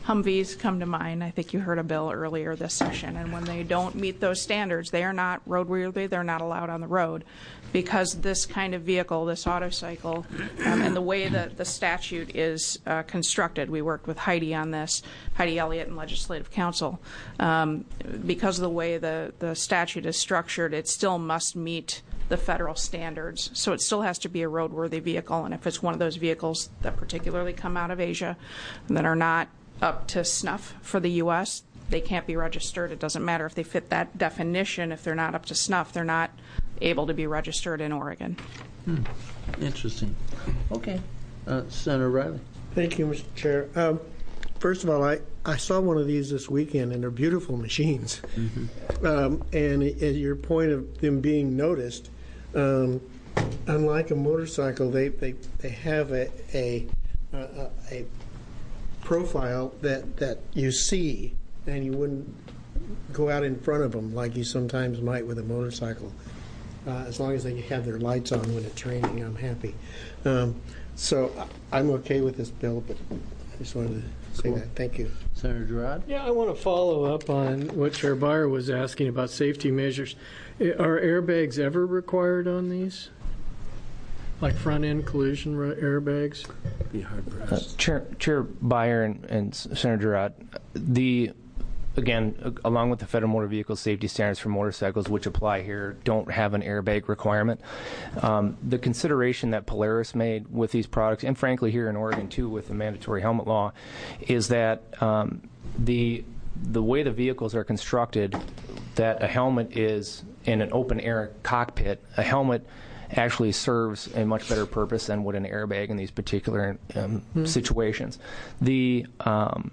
Humvees come to mind. I think you heard a bill earlier this session, and when they don't meet those standards, they are not roadworthy. They're not allowed on the road, because this kind of vehicle, this autocycle, um, and the way that the statute is uh, constructed. We worked with Heidi on this, Heidi Elliott and Legislative Counsel. Um, because of the way the the statute is structured, it still must meet the federal standards. So it still has to be a roadworthy vehicle, and if it's one of those vehicles that particularly come out of Asia that are not up to snuff for the U S, they can't be registered. It doesn't matter if they fit that definition. If they're not up to snuff, they're not able to be registered in Oregon. Hmm. Interesting. Okay. Uh, Senator Riley. Thank you, Mister Chair. Um, first of all, I, I saw one of these this weekend, and they're beautiful machines. Mm-hmm. Um, and at your point of them being noticed, um, unlike a motorcycle, they, they, they have a, a, a, a profile that, that you see, and you wouldn't go out in front of them like you sometimes might with a motorcycle. Uh, as long as they have their lights on when it's raining, I'm happy. Um, so I'm okay with this bill, but I just wanted to say Cool. that. Thank you. Senator Girard? Yeah, I want to follow up on what Chair Byer was asking about safety measures. Are airbags ever required on these? Like front-end collision airbags? Be hard Uh, Chair, Chair Byer and, and Senator Girard, the again, uh, along with the Federal Motor Vehicle Safety Standards for motorcycles, which apply here, don't have an airbag requirement. Um, the consideration that Polaris made with these products, and frankly here in Oregon too with the mandatory helmet law, is that um, the the way the vehicles are constructed, that a helmet is in an open air cockpit, a helmet actually serves a much better purpose than would an airbag in these particular um, hmm. situations. The, um,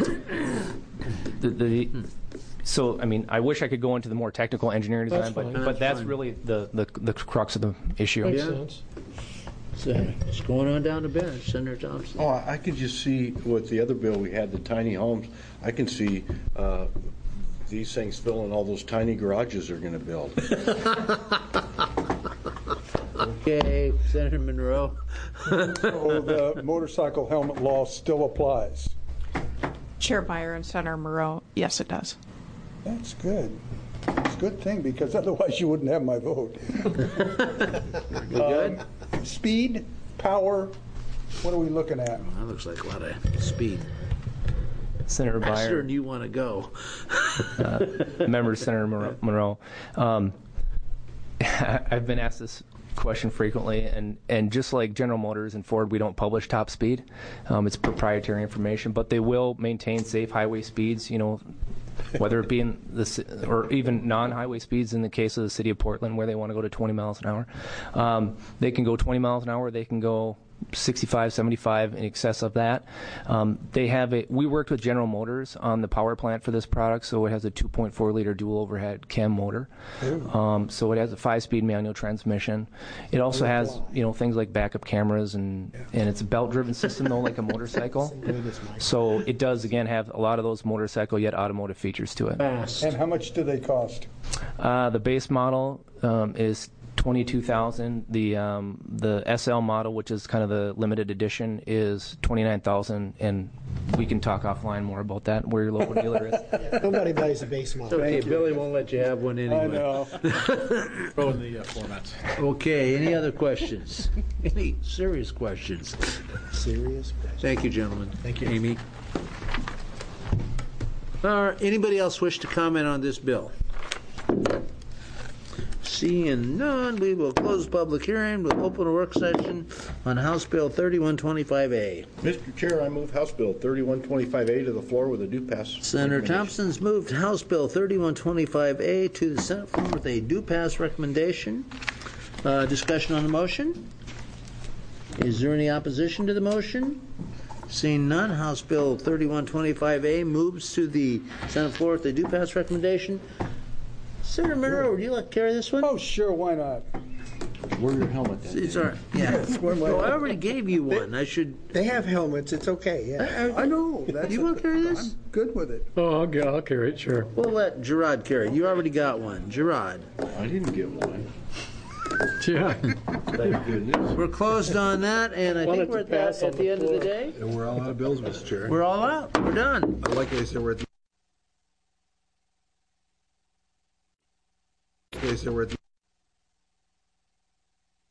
the, the so I mean I wish I could go into the more technical engineering design, but that's but that's fine. really the, the the crux of the issue. Makes sense. So, it's going on down the bench, Senator Thompson. Oh, I could just see with the other bill we had, the tiny homes, I can see uh, these things filling all those tiny garages they're going to build. Okay, Senator Monroe. So the motorcycle helmet law still applies. Chair Byer and Senator Moreau, yes, it does. That's good. It's a good thing, because otherwise you wouldn't have my vote. Good. Um, speed, power, what are we looking at? That looks like a lot of speed. Senator Faster Byer. than you want to go. uh, member Senator Monroe. Monroe. Um, I've been asked this question frequently, and, and just like General Motors and Ford, we don't publish top speed. Um, it's proprietary information, but they will maintain safe highway speeds, you know, whether it be in the, or even non-highway speeds in the case of the city of Portland where they want to go to twenty miles an hour. Um, they can go twenty miles an hour, they can go sixty-five, seventy-five, in excess of that. Um, they have a, we worked with General Motors on the power plant for this product, so it has a two point four liter dual overhead cam motor. Um, so it has a five-speed manual transmission. It also has, you know, things like backup cameras, and, and it's a belt-driven system, though, like a motorcycle. So it does, again, have a lot of those motorcycle yet automotive features to it. And how much do they cost? Uh, the base model um, is twenty-two thousand. The um, the S L model, which is kind of the limited edition, is twenty-nine thousand, and we can talk offline more about that, where your local dealer is. Nobody buys a base model. Okay, Billy won't let you have one anyway. I know. Throw in the uh, formats. Okay, any other questions? Any serious questions? Serious? Thank you, gentlemen. Thank you, Amy. Uh, anybody else wish to comment on this bill? Seeing none, we will close the public hearing. We'll open a work session on House Bill thirty-one twenty-five A. Mister Chair, I move House Bill thirty-one twenty-five A to the floor with a due pass. Senator Thompson's moved House Bill thirty-one twenty-five A to the Senate floor with a due pass recommendation. Uh, discussion on the motion? Is there any opposition to the motion? Seeing none, House Bill thirty-one twenty-five A moves to the Senate floor with a due pass recommendation. Senator Monroe, would you like to carry this one? Oh, sure, why not? Wear your helmet. It's all right. Yeah. Well, I already gave you one. I should. They have helmets. It's okay. Yeah. I know. That's You want to carry this? I'm good with it. Oh, I'll, I'll carry it, sure. We'll let Gerard carry it. You already got one. Gerard. I didn't get one. Yeah. That's good news. We're closed on that, and I think we're at, that, at the end of the day. And we're all out of bills, Mister Chair. We're all out. We're done. I like they said we're at the. They said we're at the.